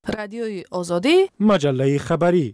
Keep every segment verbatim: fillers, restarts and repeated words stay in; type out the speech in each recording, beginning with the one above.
رادیوی آزادی، مجله خبری.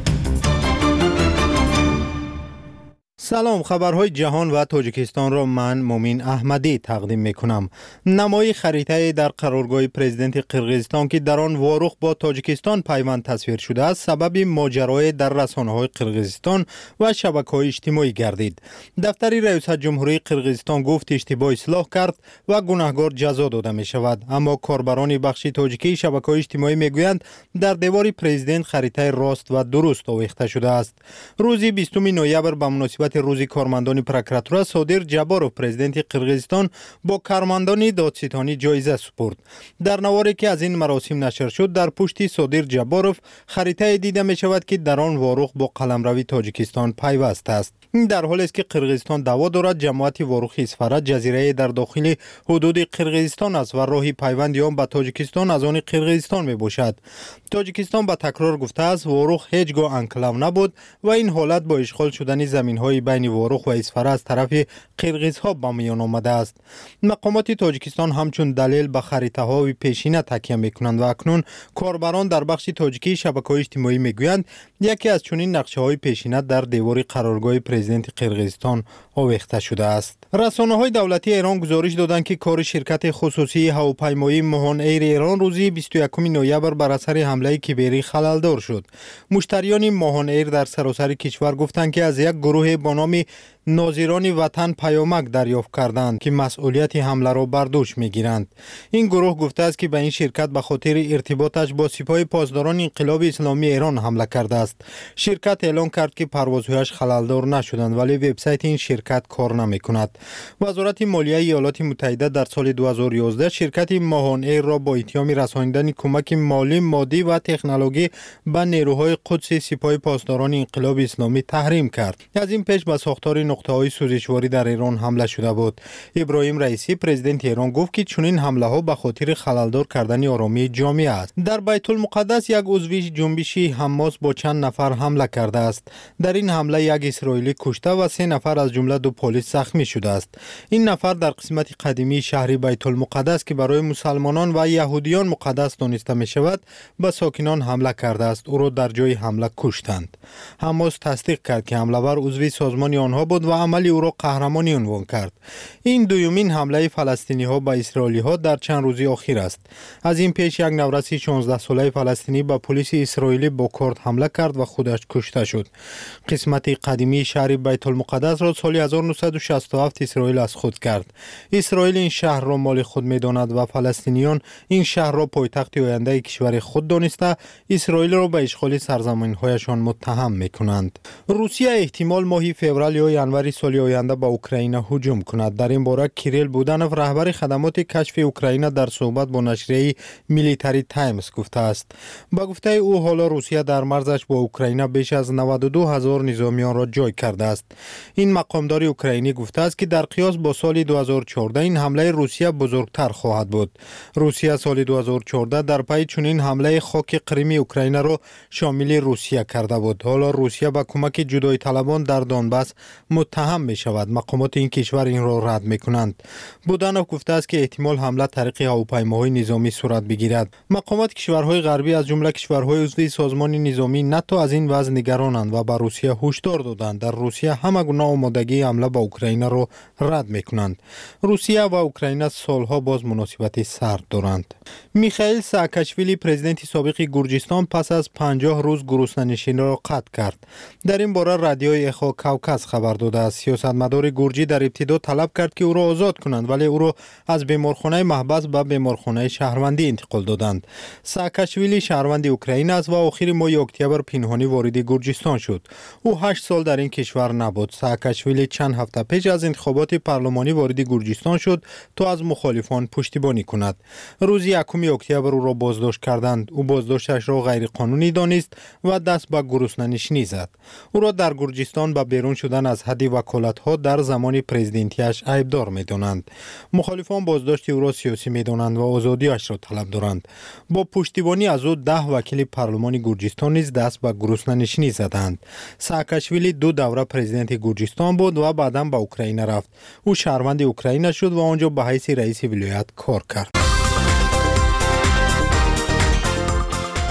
سلام، خبرهای جهان و تاجیکستان را من مومین احمدی تقدیم می کنم. نمای خریطه در قرارگاه پرزیدنت قرقیزستان که در آن واروخ با تاجیکستان پیوند تصویر شده است سبب ماجرای در رسانه‌های قرقیزستان و شبکه‌های اجتماعی گردید. دفتر ریاست جمهوری قرقیزستان گفت اشتباه اصلاح کرد و گناهکار جزا داده می شود، اما کاربران بخش تاجیکی شبکه‌های اجتماعی میگویند در دیوار پرزیدنت خریطه راست و درست آویخته شده است. روز بیستم نوامبر به مناسبت روزی کارمندان پروکراتورا صادر جباروف پرزیدنت قرقیزستان با کارمندان دادستانی جایزه سپرد. در نواری که از این مراسم نشر شد در پشت صادر جباروف خریطه دیده می شود که در آن واروخ با قلمروی تاجیکستان پیوست است. این در حالی است که قرقیزستان دعوا دارد جماعت واروخ اسفرا جزیره در داخل حدود قرقیزستان است و راهی پیوند آن به تاجیکستان از آن قرقیزستان می باشد. تاجیکستان با تکرار گفته است واروخ هیچگاه انکلاو نبود و این حالت با اشغال شدن زمین‌های بین واروخ و اسفرا از طرف قرقیزها به میان آمده است. مقامات تاجیکستان همچون دلیل به خریطه‌های پیشینه تکیه می‌کنند و اکنون کاربران در بخش تاجیکی شبکه‌های اجتماعی می‌گویند یکی از چنین نقشه‌های پیشینه در دیوار قرارگاه پرزیدنت قرقیزستان آویخته شده است. رسانه‌های دولتی ایران گزارش دادند که کار شرکت خصوصی هواپیمایی ماهان ایر ایران روزی بیست و یکم نوامبر بر اثر حمله کیبری خللدار شد. مشتریان ماهان ایر در سراسر کشور گفتند که از یک گروه با نام ناظران وطن پیامک دریافت کردند که مسئولیت حمله را بر دوش میگیرند. این گروه گفته است که به این شرکت به خاطر ارتباطش با سپاه پاسداران انقلاب اسلامی ایران حمله کرده است. شرکت اعلام کرد که پروازهایش خللدار نشدند ولی وبسایت این شرکت کار نمیکند. وزارت مالیه ایالات متحده در سال دو هزار و یازده شرکت ماهان ایر را با اتهام رساندن کمک مالی، مادی و تکنولوژی به نیروهای قدس سپاه پاسداران انقلاب اسلامی تحریم کرد. از این پیش به ساختار نقطه‌های سوزشواری در ایران حمله شده بود. ابراهیم رئیسی پرزیدنت ایران گفت که چنین حمله ها به خاطر خللدار کردن آرامی جامعه است. در بیت المقدس یک عضو جنبش حماس با چند نفر حمله کرده است. در این حمله یک اسرائیلی کشته و سه نفر از جمله دو پلیس زخمی شده است. این نفر در قسمت قدیمی شهر بیت المقدس که برای مسلمانان و یهودیان مقدس دانسته می شود به ساکنان حمله کرده است. او را در جای حمله کشتند. حماس تصدیق کرد که حمله‌ور عضو سازمان آنها بود و عملی او را قهرمانی عنوان کرد. این دومین حمله فلسطینی ها به اسرائیلی ها در چند روزی اخیر است. از این پیش یک نورس شانزده ساله فلسطینی به پلیس اسرائیلی با کارد حمله کرد و خودش کشته شد. قسمت قدیمی شهر بیت المقدس را سال هزار و نهصد و شصت و هفت اسرائیل از خود کرد. اسرائیل این شهر را مال خود می‌داند و فلسطینیان این شهر را پایتخت آینده کشور خود دانسته اسرائیل را به اشغال سرزمین‌هایشان متهم می‌کنند. روسیه احتمال ماه فوریه یا ینوری سال آینده به اوکراین هجوم کند. در این باره کیریل بودانوف رهبر خدمات کشف اوکراین در صحبت با نشریه میلیتری تایمز گفته است. با گفته او حالا روسیه در مرزش با اوکراین بیش از نود و دو هزار نظامیان را جای کرده است. این مقامدار اوکراینی گفته است که در قیاس با سال دو هزار و چهارده این حمله روسیه بزرگتر خواهد بود. روسیه سال دو هزار و چهارده در پی چنین حمله خاک قرمی اوکراین را شامل روسیه کرده بود. حالا روسیه با کمک جدایی طلبان در دونباس متهم می شود. مقامات این کشور این را رد می کنند. بودانوف گفته است که احتمال حمله طریق هواپیماهای نظامی صورت بگیرد. مقامات کشورهای غربی از جمله کشورهای عضو سازمان نظامی ناتو از این وضع نگرانند و به روسیه هشدار دادند در روسیه همه گونه آمادگی حمله به اوکراین را رد می کنند. روسیه و اوکراین سالها باز مناسبت سرد دارند. میخائیل ساکاشویلی پرزیدنت سابق گرجستان پس از پنجاه روز گرسنه‌نشینی را قطع کرد. در این باره رادیوی اخو کوکاس خبر داده است. سیاستمدار گرجی در ابتدا طلب کرد که او را آزاد کنند ولی او را از بیمارخانه محبس به بیمارخانه شهروندی انتقال دادند. ساکاشویلی شهروند اوکراین است و آخر ماه اکتبر پنهانی وارد گرجستان شد. او هشت سال در این کشور نبود. ساکاشویلی چند هفته پیش از انتخابات پارلمانی وارد گرجستان شد تا از مخالفان پشتیبانی کند. روز یکم اکتبر او را بازداشت کردند. او بازداشتش را غیر قانونی دانست و دست به گرسنه‌نشینی زد. او را در گرجستان به بیرون شدن از حد وکالت‌ها در زمان پرزیدنتیش عیبدار می‌دانند. مخالفان بازداشت او را سیاسی می‌دانند و آزادیش را طلب دارند. با پشتیبانی از او ده وکیل پارلمان گرجستان نیز دست به گرسنه‌نشینی زدند. ساکاشویلی دو دوره پرزیدنت گرجستان بود و بعداً به اوکراین رفت. او شهروند اوکراین شد و آنجا به حیث رئیس ولایت کار کرد.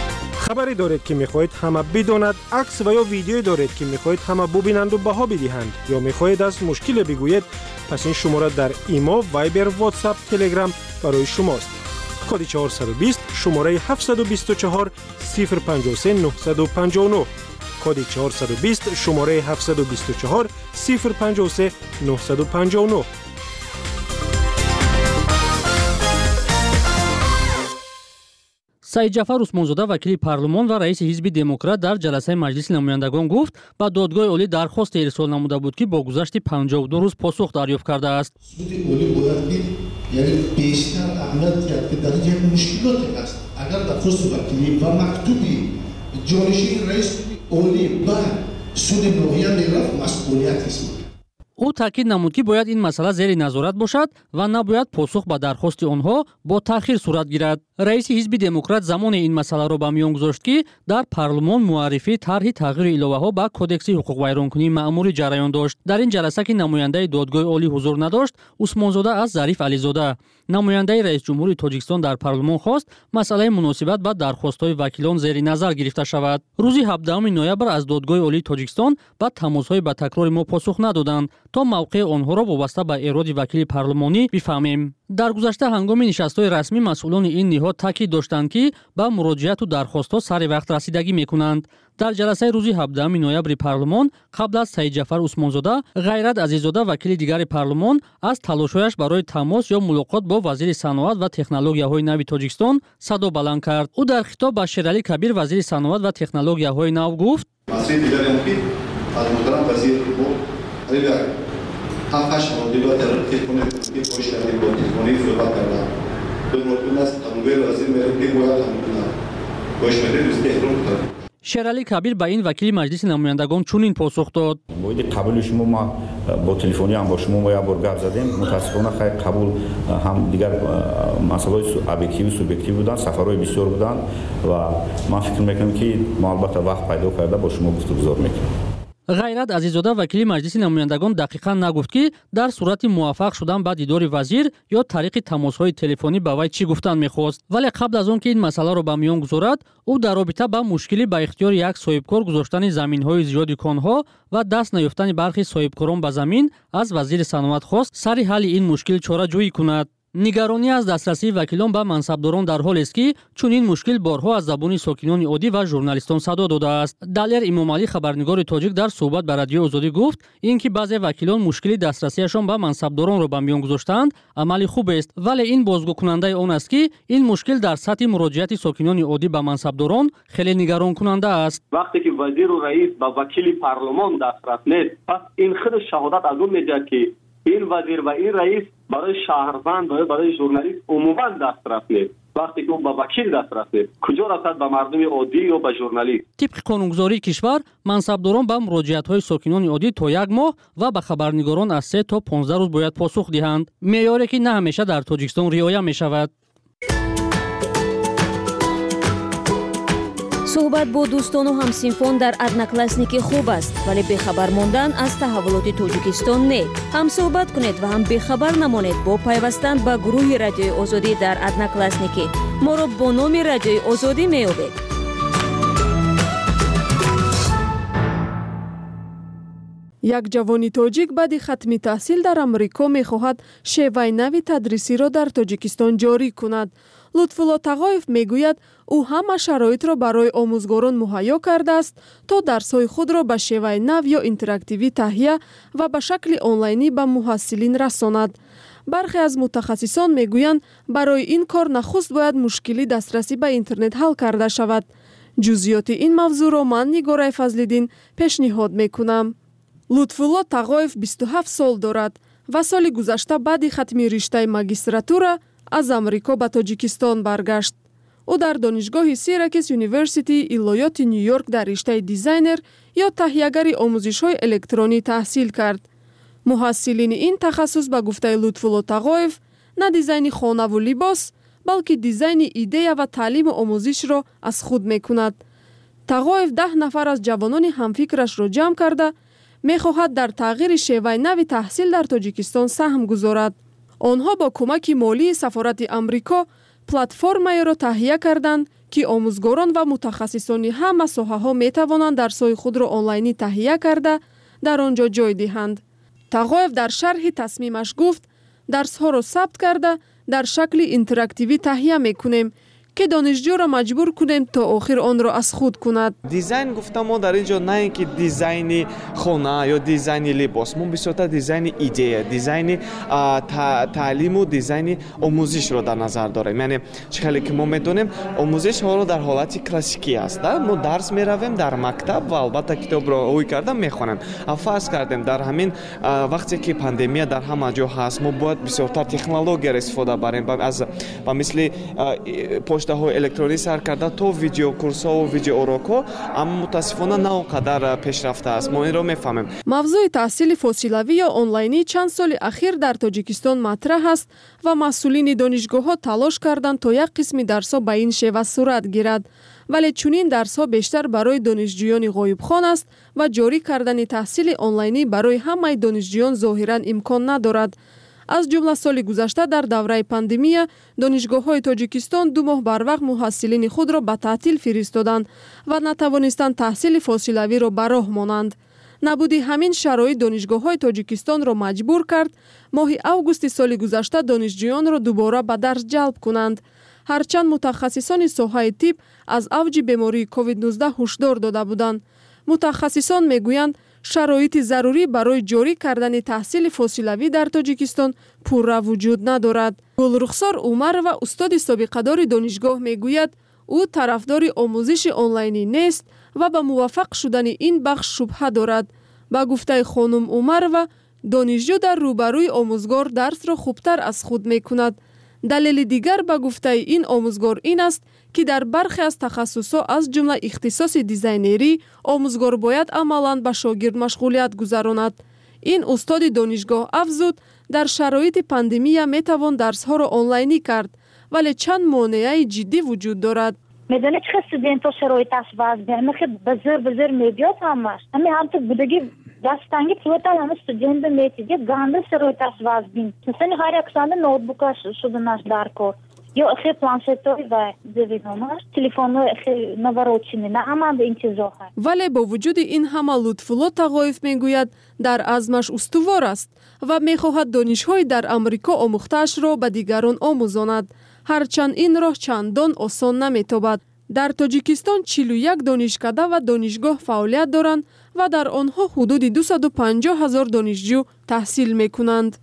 خبری دارید که میخواهید همه بداند، عکس و یا ویدیویی دارید که میخواهید همه ببینند و بها بدهند یا میخواهید از مشکل بگویید، پس این شماره در ایما، وایبر، واتساپ، تلگرام برای شماست. کد چهارصد و بیست شماره هفتصد و بیست و چهار صفر پنجاه و سه نهصد و پنجاه و نه. کد چهارصد و بیست شماره هفتصد و بیست و چهار صفر پنجاه و سه نهصد و پنجاه و نه. سعید جعفر عثمانزاده وکیل پارلمان و رئیس حزب دموکرات در جلسه مجلس نمایندگان گفت با دادگاه عالی درخواست ارسال نموده بود که با گذشت پنجاه و دو روز پاسخ دریافت کرده است. سود عالی باید دید، یعنی بیشتر اهمیت کرد که در یک مشکلاتی است. اگر درخواست وکیلی و مکتوبی جانشین رئیس عالی به سود معین رفت، مسئولیت است. او تاکید نمود که باید این مسئله زیر نظارت باشد و نباید پاسخ به درخواست آنها با تأخیر صورت گیرد. رئیس حزب دموکرات زمان این مسئله را به میان گذاشت که در پارلمان معرفی طرح تغییر الوه‌ها به کدکس حقوق ویرانکنی مأموری جریان داشت. در این جلسه که نماینده دادگاه عالی حضور نداشت، عثمانزاده از ظریف علیزاده، نماینده رئیس جمهوری تاجیکستان در پارلمان خواست مسئله مناسبت با درخواست‌های وکیلان زیر نظر گرفته شود. روز هفدهم نوامبر از دادگاه عالی تاجیکستان با تماس‌های با تکرار ما پاسخ ندادند تا موقع آنها را وابسته به ایراد وکیل پارلمانی بفهمیم. در گذشته هنگام نشست‌های رسمی مسئولان این نهاد تاکید داشتند که با مراجعت و درخواست‌ها سر وقت رسیدگی می‌کنند. در جلسه روز هفدهم نوامبر پارلمان قبل از سعید جعفر عثمانزاده، غیرت عزیزاده وکیل دیگر پارلمان از تلاش‌هایش برای تماس یا ملاقات با وزیر صنعت و تکنولوژیاهای نو تاجیکستان صدا بلند کرد. او در خطاب به شیرعلی کبیر وزیر صنعت و تکنولوژیاهای نو گفت: مسئله دیگر مفید از محترم وزیر بود هفتش مدیریت تلفنی که پشتیبانی با تلفنی صحبت کردم. دو مورد است تمویل وزیر میگه که باید همون پشتیبانی دوست احترام کنیم. شیرعلی کبیر به این وکیل مجلس نمایندگان چنین پاسخ داد: باید قبول شما ما با تلفنی هم با شما ما یا بار گپ زدیم، متاسفانه خیر قبول هم دیگر مسائل ابجکتیو و سوبجکتیو بودن، سفرهای بسیار بودن و من فکر میکنم که ما البته وقت پیدا کرده با شما گفتگو میکنیم. غیرت عزیزاده وکیل مجلس نمایندگان دقیقاً نگفت که در صورت موفق شدن با دیدار وزیر یا طریق تماس‌های تلفنی به وی چی گفتن می‌خواست، ولی قبل از آن که این مسئله را به میان گذارد، او در رابطه با مشکلی به اختیار یک صاحبکار گذاشتن زمین‌های زیادی کانها و دست نیافتن برخی صاحبکاران به زمین از وزیر صنعت خواست سر حل این مشکل چاره جویی کند. نگرانی از دسترسی وکیلان به منصبداران در حال است که چون این مشکل بارها از زبان ساکنان عادی و ژورنالیستان صدا داده است. دلیر امامعلی خبرنگار تاجیک در صحبت با رادیو آزادی گفت اینکه بعضی وکیلان مشکل دسترسیشان به منصبداران را به میان گذاشتند عمل خوب است، ولی این بازگو کننده آن است که این مشکل در سطح مراجعت ساکنان عادی به منصبداران خیلی نگران کننده است. وقتی که وزیر و رئیس با وکیل پارلمان دسترس نیست، پس این خود شهادت از اون میده که این وزیر و این رئیس برای شهروند و برای ژورنالیست عموما دسترس نیست. وقتی که اون با وکیل دسترس نیست، کجا رسد به مردم عادی یا به ژورنالیست؟ طبق قانونگذاری کشور، منصبداران به مراجعت‌های ساکنان عادی تا یک ماه و به خبرنگاران از سه تا پانزده روز باید پاسخ دهند. معیاری که نه همیشه در تاجیکستان رعایت می‌شود. صحبت با دوستان و همسینفون در одноклассники خوب است، ولی بخبر ماندن از تحولات تاجیکستان نه. هم صحبت کنید و هم بخبر نمانید با پیوستن به گروه رادیوی آزادی در одноклассники. ما را با نام رادیوی آزادی میابید. یک جوانی تاجیک بعد ختم تحصیل در امریکا میخواهد شیوه نوی تدریسی را در تاجیکستان جاری کند. لطفالله تقایف میگوید او همه شرایط را برای آموزگاران مهیا کرده است تا درس‌های خود را به شیوه نو یا اینتراکتیوی تهیه و به شکل آنلاینی به محصلین رساند. برخی از متخصصان میگویند برای این کار نخست باید مشکلی دسترسی به اینترنت حل کرده شود. جزئیات این موضوع را من نگاره فضل‌الدین پیشنهاد میکنم. لطفالله تقایف بیست و هفت سال دارد و سال گذشته بعد ختم رشته ماجستراتورا از امریکا به تاجیکستان برگشت. او در دانشگاه سیراکوس یونیورسیتی ایالات نیویورک در رشته دیزاینر یا تهیه‌گر آموزش‌های الکترونی تحصیل کرد. محصلین این تخصص به گفته لطفالله تقایف نه دیزاین خانه و لباس بلکه دیزاین ایده و تعلیم آموزش را از خود می‌کند. تقایف ده نفر از جوانان همفکرش را جمع کرده می‌خواهد در تغییر شیوه نو تحصیل در تاجیکستان سهم گذارد. آنها با کمک مالی سفارت امریکا پلتفرمی را تهیه کردند ки омӯзгорон ва мутахассисони ҳама соҳаҳо метавонанд дарсҳои худро онлайнӣ таҳия карда дар он ҷо ҷой диҳанд. Тағоев дар шарҳи тасмимаш гуфт, дарсҳоро сабт карда дар шакли интерактивӣ таҳия мекунем, ки донишҷӯро маҷбур кунем то охир онро аз худ кунад. Дизайн гуфта мо дар ин ҷо на ин ки дизайни хона ё дизайни либос, мо бисёртар дизайни идея, дизайни таълиму дизайни омӯзишро дар назар дорем. Яъне чӣ хеле ки мо медонем омӯзиш ҳоло дар ҳолати классикӣ аст. Мо дарс меравем дар мактаб ва албатта китобро рӯй карда мехонем. Фарз кардем дар ҳамин вақте ки пандемия дар ҳама ҷо ҳаст, мо бояд бисёртар технологияро истифода барем аз ба мисли поштаҳои электронӣ сар карда то видеокурсҳо ва видеоурокҳо, аммо мутаассифона на он қадар пешрафта аст. Мо инро мефаҳмем. Мавзӯи таҳсили фосилавӣ ё онлайнӣ чанд соли ахир дар Тоҷикистон матраҳ аст ва масъулини донишгоҳҳо талош карданд то як қисми дарсҳо ба ин шева сурат гирад. Вале чунин дарсҳо бештар барои донишҷӯёни ғоибхон аст ва ҷорӣ кардани таҳсили онлайнӣ барои ҳамаи донишҷӯён зоҳиран имкон надорад. аз ҷумла соли гузашта дар давраи пандемия донишгоҳҳои Тоҷикистон ду моҳ барвақт муҳассилини худро ба таътил фиристоданд ва натавонистанд таҳсили фосилавиро ба роҳ монанд. Набуди ҳамин шароит донишгоҳҳои Тоҷикистонро маҷбур кард моҳи августи соли гузашта донишҷӯёнро дубора ба дарс ҷалб кунанд. Ҳарчанд мутахассисони соҳаи тиб аз авҷи бемории ковид нуздаҳ ҳушдор дода буданд. Мутахассисон мегӯянд, шароити зарурӣ барои ҷорӣ кардани таҳсили фосилавӣ дар Тоҷикистон пурра вуҷуд надорад. Гулрухсор Умарова, устоди собиқадори донишгоҳ, мегӯяд, ӯ тарафдори омӯзиши онлайнӣ нест ва ба муваффақ шудани ин бахш шубҳа дорад. Ба гуфтаи хонум Умарова, донишҷӯ дар рӯбарӯи омӯзгор дарсро хубтар аз худ мекунад. Далели дигар ба гуфтаи ин омӯзгор ин аст, ки дар бархе аз тахассусҳо аз ҷумла ихтисоси дизайнерӣ омӯзгор бояд амалан ба шогирд машғулият гузаронад. Ин устоди донишгоҳ афзуд, дар шароити пандемия метавон дарсҳоро онлайнӣ кард, вале чанд монеаи ҷиддӣ вуҷуд дорад. میدونی چه استودنت‌ها شرایط اسواز بیان که بزرگ بزرگ میدیات همش همین هم تو بودگی دستانگی پروتال همه استودنت میتیجه گانده شرایط اسواز بین مثلا هر اکسانده نوتبوکاش شدناش دارکور یا اخی پلانشتوی و دیویدوناش تلفن‌ها اخی نوارچینی نه اما به این چیزها هست. ولی با وجود این همه لطف‌الله تقایف میگوید در عزمش استوار است و میخواهد دانش‌های در آمریکا آموخته‌اش را به دیگران آموزاند. هرچند این راه چندان آسان نمی‌تابد. در تاجیکستان چهل و یک دانشکده و دانشگاه فعالیت دارند و در آنها حدود دویست و پنجاه هزار دانشجو تحصیل می‌کنند.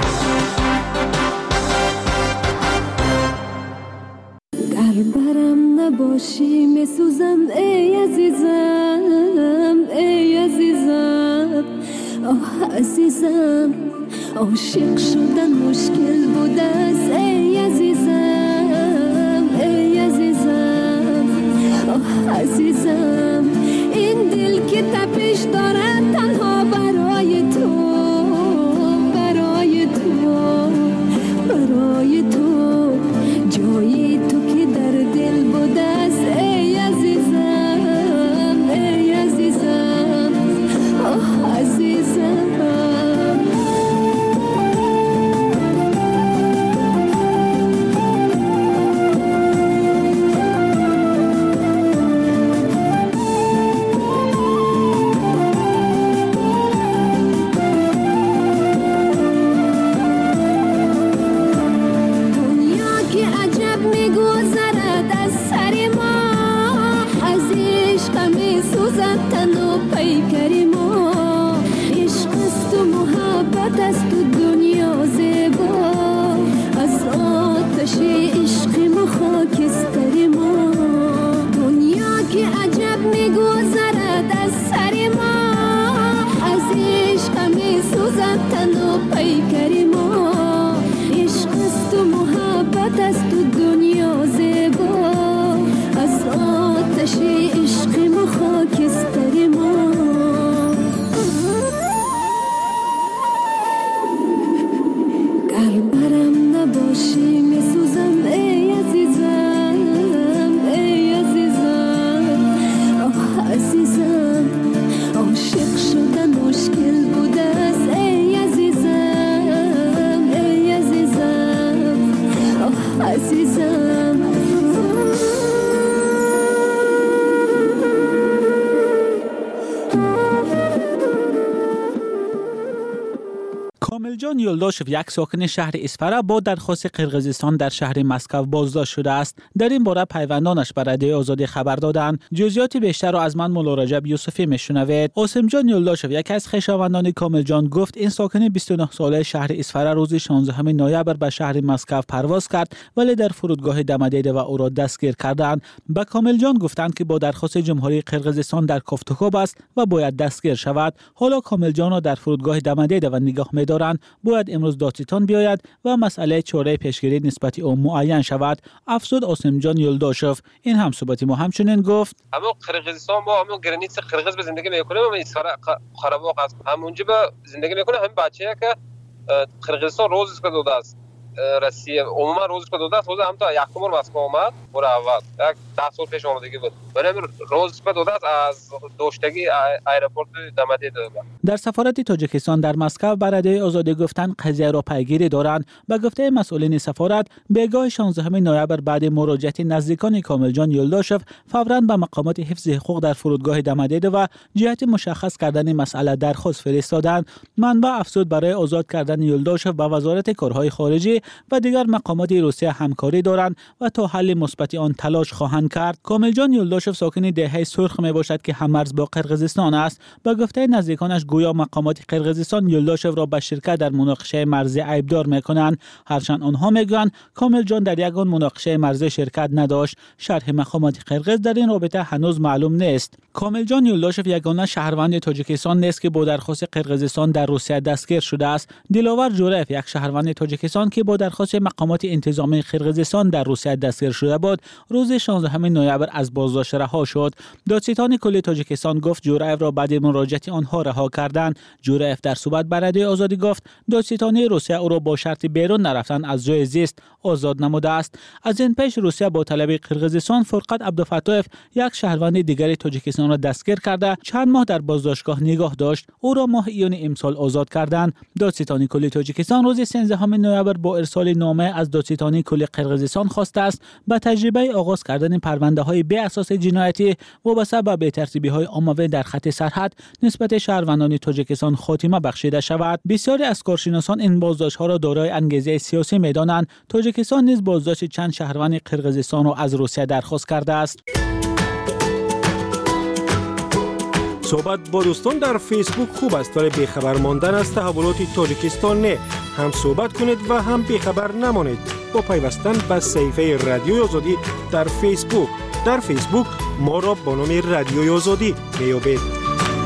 در برم نباشی میسوزم ای عزیزم ای عزیزم آه عزیزم عاشق شدن مشکل بوده است ای عزیزم ای عزیزم آه عزیزم این دل که تپش دارد تنها برای تو برای تو برای تو جای تو که در دل بوده است ای عزیزم ای عزیزم آه عزیزم برم نباشی میسوزم جان یولداشف یک ساکن شهر اسفره با درخواست قرقیزستان در شهر مسکو بازداشت شده است. در این باره پیوندانش بر رادیوی آزادی خبر دادند. جزئیات بیشتر را از من مولا رجب یوسفی میشنوید. عاصم جان یولداشف یک از خویشاوندان کامل جان گفت این ساکن بیست و نه ساله شهر اسفره روز شانزدهم نوامبر به شهر مسکو پرواز کرد ولی در فرودگاه دم دیده و او را دستگیر کردند. به کامل جان گفتند که با درخواست جمهوری قرقیزستان در کوفتوکوب است و باید دستگیر شود. حالا کامل جان را در فرودگاه دم دیده و نگاه می‌دارند. باید امروز دادستان بیاید و مسئله چاره پیشگیری نسبت او معین شود. افزود عاصم جان یولداشف. این هم صحبت ما همچنین گفت اما قرقیزستان ما همون گرانیت قرقیز به زندگی میکنه و اسفره قره‌باغ است. همونجا به زندگی میکنه. هم بچه‌ای که قرقیزستان روز که داده است روسیه عموما روز که داده است. روز هم تا یکم مسکو آمد بر اول یک ده سال پیش آمدگی بود. ولی روز که داده است از دوشتگی ایرپورت دمدی داده. در سفارت تاجیکستان در مسکو بر رادیوی آزادی گفتند قضیه را پیگیری دارند. به گفته مسئولین سفارت بیگاه شانزدهم نوامبر بعد مراجعت نزدیکان کامل جان یولداشف فوراً به مقامات حفظ حقوق در فرودگاه دمدیده و جهت مشخص کردن مسئله درخواست فرستادند. منبع افزود برای آزاد کردن یولداشف به وزارت کارهای خارجه و دیگر مقامات روسیه همکاری دارند و تا حل مثبت آن تلاش خواهند کرد. کامل جان یولداشف ساکن دهه سرخ می باشد که هممرز با قرقیزستان است. به گفته نزدیکانش گویا مقامات قرقیزستان یولداشف را به شرکت در مناقشه مرزی عیبدار میکنند. هرچند آنها میگویند کامل جان در یگان مناقشه مرزی شرکت نداشت. شرح مقامات قرقیز در این رابطه هنوز معلوم نیست. کامل جان یولداشف یگانه شهروند تاجیکستان نیست که با درخواست قرقیزستان در روسیه دستگیر شده است. دلاور جورایف یک شهروند تاجیکستان که با درخواست مقامات انتظامی قرقیزستان در روسیه دستگیر شده بود روز شانزدهم نوامبر از بازداشت رها شد. دادستان کل تاجیکستان گفت جورایف را بعد مراجعت آنها رها کردند. جورایف در صحبت بر رادیوی آزادی گفت دادستانی روسیه او را با شرط بیرون نرفتن از جای زیست آزاد نموده است. از این پیش روسیه با طلب قرقیزستان فرقت عبدالفتاح یک شهروند دیگر تاجیکستان را دستگیر کرده چند ماه در بازداشتگاه نگاه داشت. او را ماه ایون امسال آزاد کردند. دادستانی کل تاجیکستان روز سیزدهم نوامبر با ارسال نامه از دادستانی کل قرقیزستان خواسته است به تجربه آغاز کردن پرونده های بی اساس جنایتی وابسته به بی‌ترتیبی های عمومی در خط سرحد نسبت شهروندان تاجیکستان خاتمه بخشیده شود. بسیاری از کارشناسان این بازداشت ها را دارای انگیزه سیاسی می‌دانند. تاجیکستان نیز بازداشت چند شهروند قرقیزستان را از روسیه درخواست کرده است. صحبت با دوستان در فیسبوک خوب است ولی بیخبر ماندن از تحولات تاجیکستان نه. هم صحبت کنید و هم بیخبر نمانید با پیوستن به صفحه رادیوی آزادی در فیسبوک. در فیسبوک ما را با نام رادیوی آزادی میابید.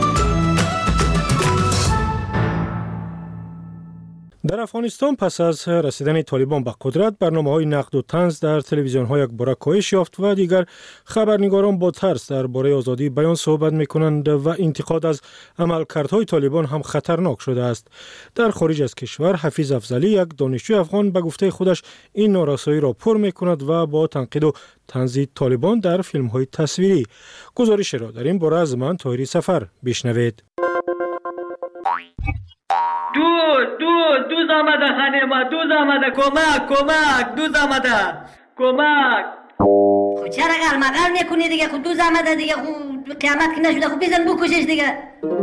در افغانستان پس از رسیدن طالبان به قدرت برنامه‌های نقد و طنز در تلویزیون‌ها یک باره کاهش یافت و دیگر خبرنگاران با ترس درباره آزادی بیان صحبت می‌کنند و انتقاد از عملکردهای طالبان هم خطرناک شده است. در خارج از کشور حفیظ افضلی یک دانشجوی افغان به گفته خودش این نارسایی را پر می‌کند و با تنقید و طنز طالبان در فیلم‌های تصویری. گزارش را در این باره از من طاهری سفر بشنوید. دو دو دوز آمده خانه ما دوز آمده کمک کمک دوز آمده کمک. خب چرا غلمغل میکنی دیگه؟ خب دوز آمده دیگه. خب قیامت که نشده خب بزن بکشش دیگه.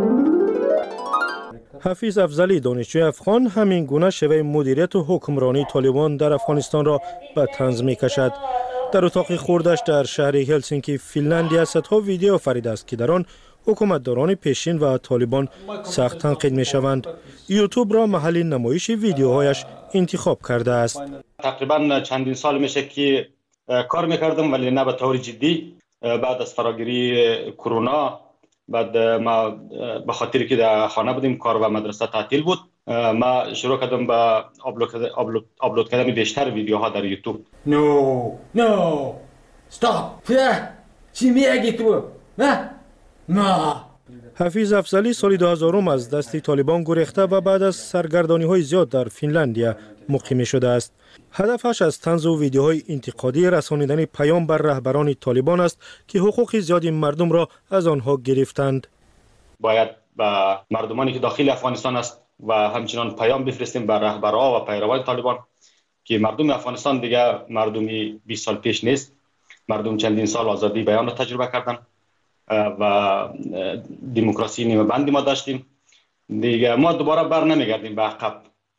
حفیظ افضلی دانشجوی افغان همین گونه شیوه مدیریت و حکمرانی طالبان در افغانستان را به طنز میکشد. در اتاق خوردش در شهر هلسینکی فنلندی صدها ویدیو آفریده است که در آن حکومتداران پیشین و طالبان سخت تنقید می شوند. یوتیوب را محل نمایش ویدیوهایش انتخاب کرده است. تقریبا چندین سال میشه که کار میکردم ولی نه به طور جدی. بعد از فراگیری کرونا بعد ما به خاطر که در خانه بودیم کار و مدرسه تعطیل بود ما شروع کردم به آپلود آپلود کردن بیشتر ویدیوها در یوتیوب. نو نو استاپ. چی میگی تو؟ نه نه. حفیظ افضلی سال دو هزار از دست طالبان گریخته و بعد از سرگردانی‌های زیاد در فنلندیا مقیم شده است. هدفش از طنز و ویدیوهای انتقادی رسانیدن پیام بر رهبران طالبان است که حقوق زیادی مردم را از آنها گرفتند. باید به مردمانی که داخل افغانستان است و همچنان پیام بفرستیم بر رهبران و پیروان طالبان که مردم افغانستان دیگه مردمی بیست سال پیش نیست. مردم چندین سال آزادی بیان را تجربه کردند و دموکراسی نیمه بندی ما داشتیم دیگه. ما دوباره بر نمیگردیم به عقب.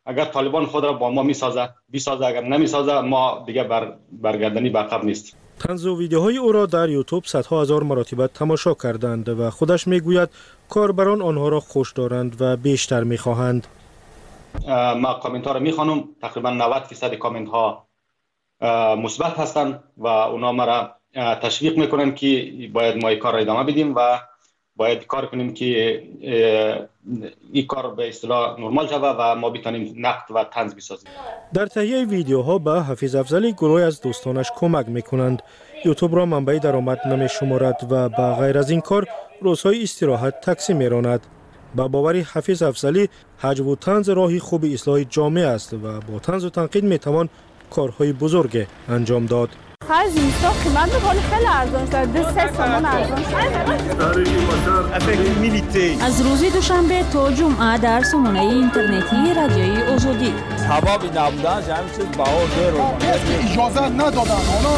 اگر طالبان خود را با ما میسازه بیسازه، اگر نمیسازه ما دیگه بر برگردنی به عقب نیستیم. طنز و ویدیوهای او را در یوتیوب صدها هزار مرتبه تماشا کردند و خودش میگوید کاربران آنها را خوش دارند و بیشتر میخواهند. ما کامنت ها را میخوانم، تقریبا نود درصد کامنت ها مثبت هستند و اونا ما را تشویق میکنن که باید ما این کار را ادامه بدیم و باید کار کنیم که این کار به اصطلاح نرمال شود و ما بتونیم نقد و طنز بسازیم. در تهیه ویدیوها به حفیظ افضلی گروه از دوستانش کمک میکنند. یوتیوب را منبع درآمد نمیشمارد و به غیر از این کار روزهای استراحت تاکسی میراند. با باور حفیظ افضلی حجب و طنز راهی خوب اصلاح جامعه است و با طنز و تنقید میتوان کارهای بزرگ انجام داد. خرج اینستا قیمت میکنه خیلی ارزان شده، سه تومان ارزان شده. از روز دوشنبه تا جمعه در سامانه اینترنتی رادیوی آزادی. سبب نبودن همین چیز بهار داره. اجازه ندادن اونا.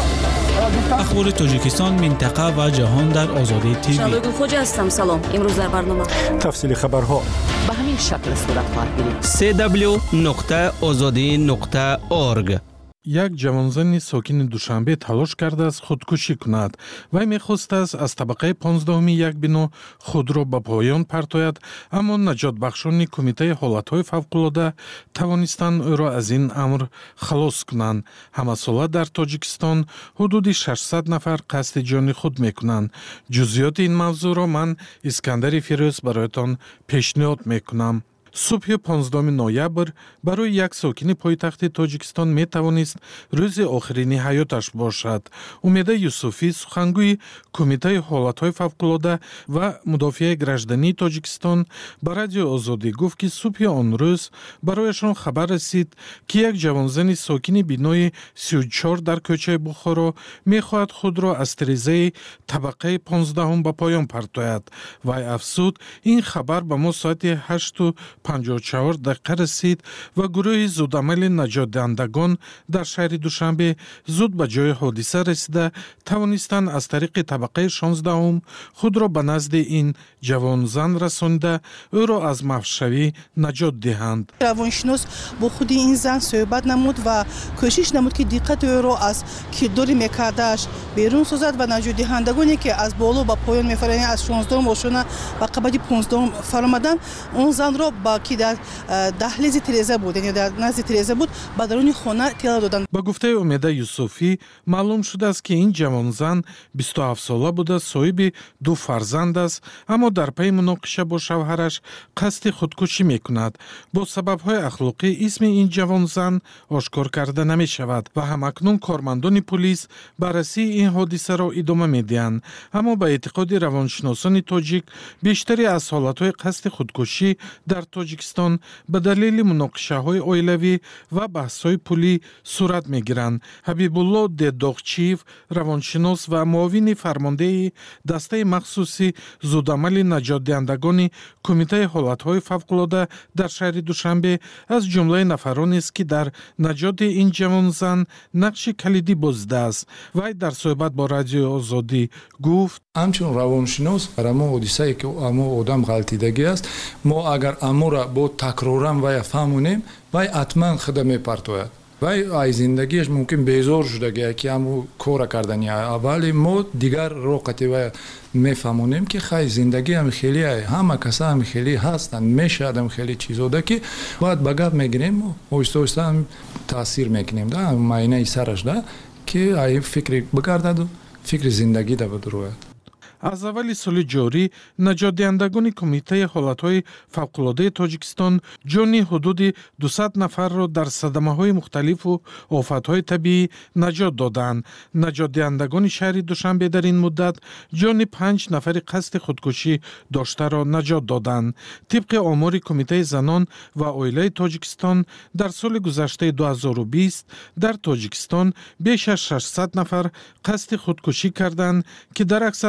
اخبار تاجیکستان، منطقه و جهان در آزادی تیوی. شبگون خوجا هستم. سلام. امروز در برنامه تفصیل خبرها به همین شکل صورت خواهد گرفت. دبلیو دبلیو دبلیو نقطه آزادی نقطه اورگ. یک جوانزن ساکن دوشنبه تلاش کرده است خودکشی کند. وی می‌خواست است از طبقه پانزدهم یک بنا خود را به پایان پرتاید، اما نجات بخشان کمیته حالت‌های فوق‌العاده توانستند او را از این امر خلاص کنند. همساله در تاجیکستان حدود ششصد نفر قصد جان خود می‌کنند. جزئیات این موضوع را من اسکندر فیروز برایتان پیشنهاد می‌کنم. صبح پانزدهم نوامبر برای یک ساکن پایتخت تاجیکستان می توانست روز آخرین حیاتش باشد. امید یوسفی، سخنگوی کمیته حالت‌های فوق‌العاده و مدافع گراجدانی تاجیکستان، به رادیو آزادی گفت که صبح آن روز برایشان خبر رسید که یک جوانزن ساکن بینای سی و چهار در کوچه بخارا می‌خواهد خود را از تریزه طبقه پانزدهم به پایان پرتاید. وی افزود این خبر به ما ساعت هشت و پنجاه و چهار دقیقه رسید و گروه زودعمل نجات دهندگان در شهر دوشنبه زود به جای حادثه رسیده توانستند از طریق طبقه شانزدهم خود را به نزد این جوان زن رسانده او را از محوشوی نجات دهند. روانشناس با خود این زن صحبت نمود و کوشش نمود که دقت او را از کیرداری میکردش بیرون سازد و نجات دهندگانی که از بالا به پایان میفرند از شانزدهم واشونه و قبل پانزدهم فرامدن اون زن را با که در دهلیز تریزه بود، یعنی در نزد تریزه بود، به درون خانه اطلاع دادند. با گفته امید یوسفی معلوم شده است که این جوان زن بیست و هفت ساله بوده، صاحب دو فرزند است، اما در پی مناقشه با شوهرش قصد خودکشی میکند. با سبب‌های اخلاقی اسم این جوان زن آشکار کرده نمی شود و همکنون کارمندان پلیس بررسی این حادثه را ادامه میدهند. اما به اعتقاد روانشناسان تاجیک بیشتری از حالت‌های قصد خودکشی در تاجیکستان به دلیل مناقشه‌های عائلوی و بحث‌های پولی صورت می‌گیرند. حبیب الله دداغچیف، روانشناس و معاون فرمانده دسته مخصوصی زودعمل نجات دهندگان کمیته حالت‌های فوق‌العاده در شهر دوشنبه از جمله نفرانی است که در نجات این جوان زن نقش کلیدی بازده است. وی در صحبت با رادیو آزادی گفت: همچون روانشناس برای ما حادثه‌ای که اما آدم غلطیدگی است، ما اگر امو را با تکرارم و فهمونیم وی حتما خدمه پرتوید وی ای زندگیش ممکن بیزار شده که امو کار کردنی اولی ما دیگر روقتی و میفهمونیم که خیلی زندگی هم خیلی همه کسا هم خیلی هستن، میشه هم خیلی چیزا ده که باید بگاب میگیریم و آهسته آهسته هم تاثیر میکنیم ده معینه سرش ده که ای فکر بگردد و فکر زندگی ده بدروید. از اول سال جاری نجات دهندگان کمیته حالت‌های فوق‌العاده تاجیکستان جان حدود دویست نفر را در صدمه‌های مختلف و آفت‌های طبیعی نجات دادند. نجات دهندگان شهر دوشنبه در این مدت جان پنج نفر قصد خودکشی داشته را نجات دادند. طبق آمار کمیته زنان و عائله تاجیکستان در سال گذشته دو هزار و بیست در تاجیکستان بیش از ششصد نفر قصد خودکشی کردند که در اکثر موارد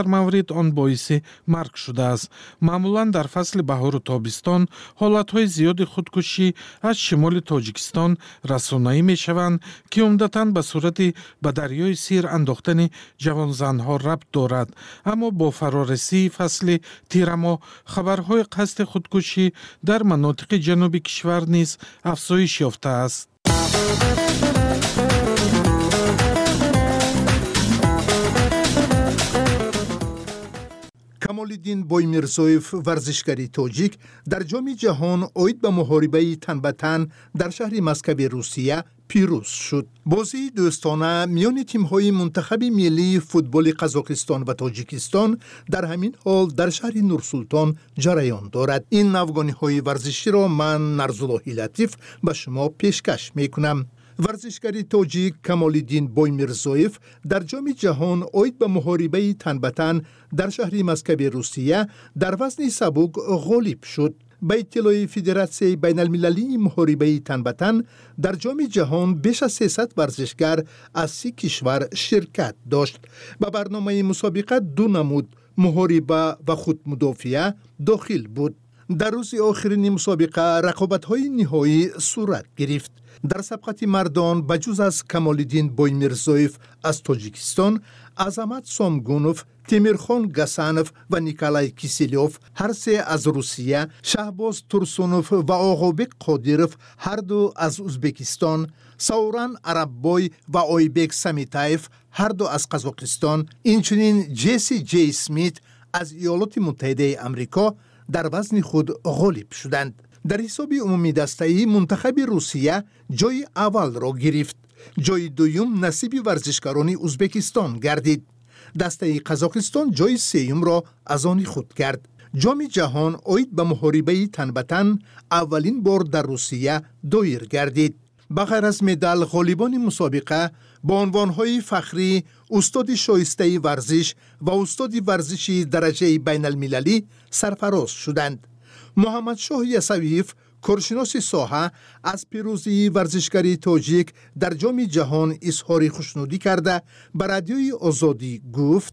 شرایط آن باعث مرگ شده است. معمولا در فصل بهار و تابستان حالتهای زیاد خودکشی از شمال تاجیکستان رسانه‌ای می‌شوند که عمدتاً به صورت به دریای سیر انداختن جوان زنها ربط دارد. اما با فرارسی فصل تیر ماه خبرهای قصد خودکشی در مناطق جنوبی کشور نیز افزایش یافته است. کمال‌الدین بویمیرزویف ورزشکاری تاجیک در جام جهان اوید به محاربه تن به تن در شهر مسکو روسیه پیروز شد. بازی دوستانه میان تیم‌های منتخب ملی فوتبال قزاقستان و تاجیکستان در همین حال در شهر نورسولتان جریان دارد. این نوگانی‌های ورزشی را من نرزاللهی لطیف به شما پیشکش می‌کنم. ورزشکاری تاجیک کمال‌الدین بویمیرزویف در جام جهان اوید به محاربه تن به تن در شهر مسکو روسیه در وزن سبک غالب شد. به اطلاع فدراسیون بین المللی محاربه تن به تن در جام جهان بیش از سیصد ورزشگر از سی کشور شرکت داشت. به برنامه مسابقه دو نمود محاربه و خودمدافعه داخل بود. در روز آخرین مسابقه رقابت‌های نهایی صورت گرفت. در سبقت مردان بجز از کمال‌الدین بویمیرزویف از تاجیکستان، عظمت سامگونوف، تیمیرخان گسانوف و نیکولای کیسیلوف هر سه از روسیه، شهباز تورسونوف و آقابک قادیروف هر دو از ازبکستان، سوران عرببوی و آیبک سمیتایف هر دو از قزاقستان، اینچنین جیسی جی اسمیت از ایالات متحده آمریکا در وزن خود غالب شدند. در حساب عمومی دسته‌ای منتخب روسیه جای اول را گرفت. جای دوم نصیب ورزشکاران ازبکستان گردید. دسته قزاقستان جای سوم را از آن خود کرد. جام جهان اوید به محاربه تن به تن اولین بار در روسیه دایر گردید. بغیر از مدال غالبان مسابقه با عنوانهای فخری استاد شایسته ورزش و استاد ورزشی درجه بین المللی سرفراز شدند. محمد شاه یسویف کارشناس ساحه از پیروزی ورزشکاری تاجیک در جام جهان اظهار خوشنودی کرده به رادیوی آزادی گفت: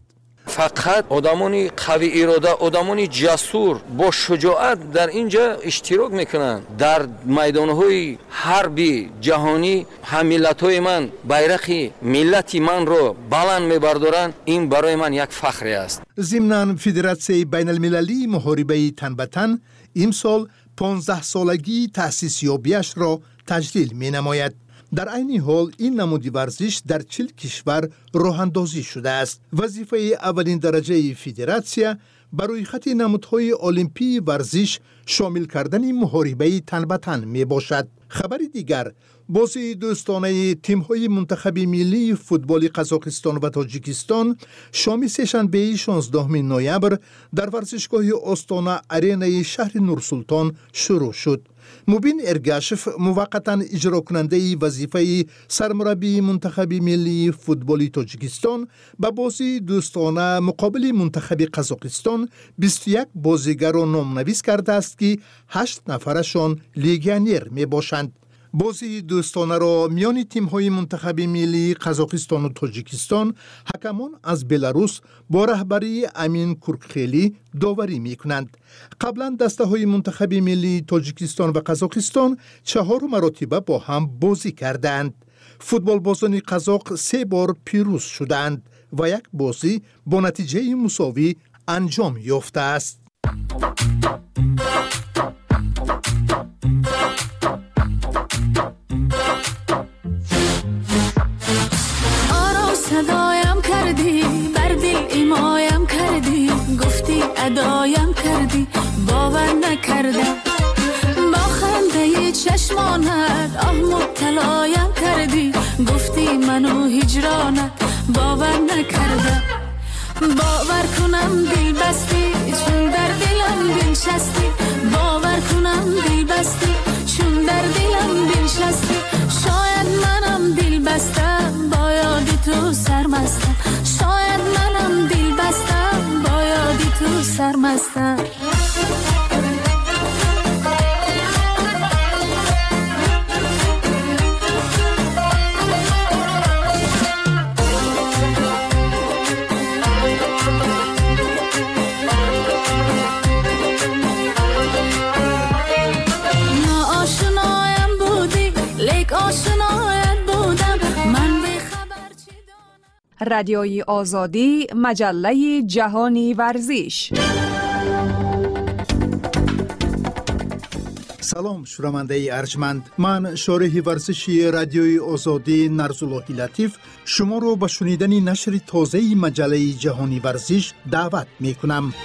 فقط آدمانی قوی اراده، آدمانی جسور با شجاعت در اینجا اشتراک میکنن. در میدانهای حربی جهانی هم ملت‌های من بیرق ملت من رو بلند میبردارن. این برای من یک فخر است. ضمناً فدراسیون بین المللی محاربه تن به تن امسال پانزده سالگی تأسیس یابیش را تجلیل می نماید. در عین حال این نمود ورزش در چهل کشور راه اندازی شده است. وظیفه اولین درجه فدراسیون برای خط نمودهای المپی ورزش شامل کردن محاربه تن به تن می باشد. خبر دیگر، بازی دوستانه تیم‌های منتخب ملی فوتبال قزاقستان و تاجیکستان شام سه‌شنبه شانزدهم نوامبر در ورزشگاه آستانا آرینای شهر نورسولتان شروع شد. مبین ارگاشف موقتا اجرا کننده وظیفه سرمربی منتخب ملی فوتبال تاجیکستان با بازی دوستانه مقابل منتخب قزاقستان بیست و یک بازیگر را نامنویس کرده است که هشت نفرشان لیگیونر می باشند. بازی دوستانه را میان تیم‌های منتخب ملی قزاقستان و تاجیکستان حکمان از بلاروس با رهبری امین کورکخیلی داوری می‌کنند. قبلا دسته‌های منتخب ملی تاجیکستان و قزاقستان چهار مرتبه با هم بازی کردند. فوتبال بازان قزاق سه بار پیروز شدند و یک بازی با نتیجه مساوی انجام یافته است. صدایم کردی بر دل ایمایم کردی گفتی ادایم کردی باور نکردم با خنده چشمانت آه مبتلایم کردی گفتی منو هجرانت باور نکردم باور کنم دل بستی چون در دلم بنشستی باور کنم دل بستی چون در دلم بنشستی شاید منم دل بستم با یاد تو سرمستم شاید منم دل بستم با یاد تو سرمستم رادیوی آزادی، مجله جهانی ورزش. سلام شنونده ارجمند، من شارح ورزشی رادیوی آزادی نرزاللهی لطیف شما رو به شنیدن نشر تازه مجله جهانی ورزش دعوت می کنم.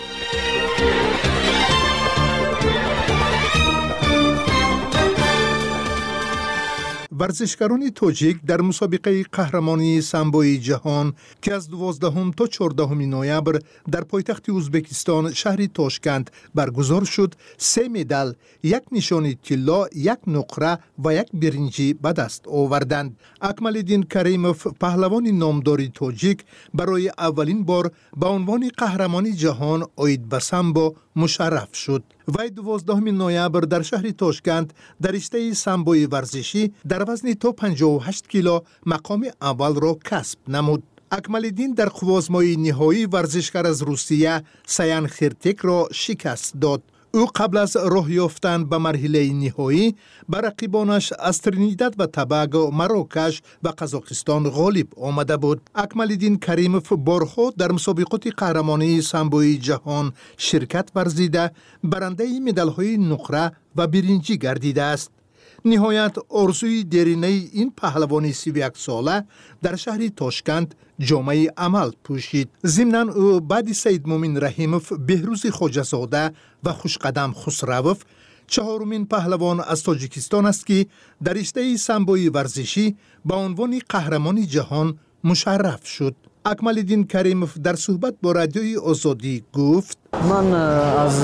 ورزشکاران تاجیک در مسابقه قهرمانی سامبوی جهان که از دوازدهم تا چهاردهم نوامبر در پایتخت ازبکستان شهر تاشکند برگزار شد، سه مدال، یک نشان طلا، یک نقره و یک برنجی به دست آوردند. اکمالدین کریموف پهلوان نامدار تاجیک برای اولین بار به عنوان قهرمانی جهان عاید به سامبو مشرف شد. وی دوازدهم نوامبر در شهر تاشکند در رشته سامبوی ورزشی در وزن تا پنجاه و هشت کیلو مقام اول را کسب نمود. اکمالدین در قوازمای نهایی ورزشکار از روسیه سیان خیرتک را شکست داد. او قبل از راه یافتن به مرحله نهایی بر رقیبانش از ترینیداد و توباگو، مراکش و قزاقستان غالب آمده بود. اکمالدین کریموف بارها در مسابقات قهرمانی سامبوی جهان شرکت ورزیده برنده مدال‌های نقره و برنجی گردیده است. نهایت آرزوی درینه این پهلوانی سی و یک ساله در شهر تاشکند جامعه عمل پوشید. ضمناً او بعد سید مومن رحیموف، بهروز خواجه‌زاده و خوشقدم خسروف چهارمین پهلوان از تاجیکستان است که در رشته سامبوی ورزشی با عنوان قهرمانی جهان مشرف شد. اکمالدین کریموف در صحبت با رادیوی آزادی گفت: من از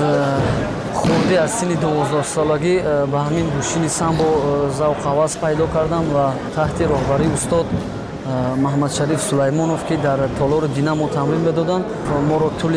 خورده از سن دوازده سالگی به همین گوشین سامبو ذوق هوس پیدا کردم و تحت راهبری استاد محمد شریف سلیمانوف که در تالار دینامو تمرین میدادند ما را طول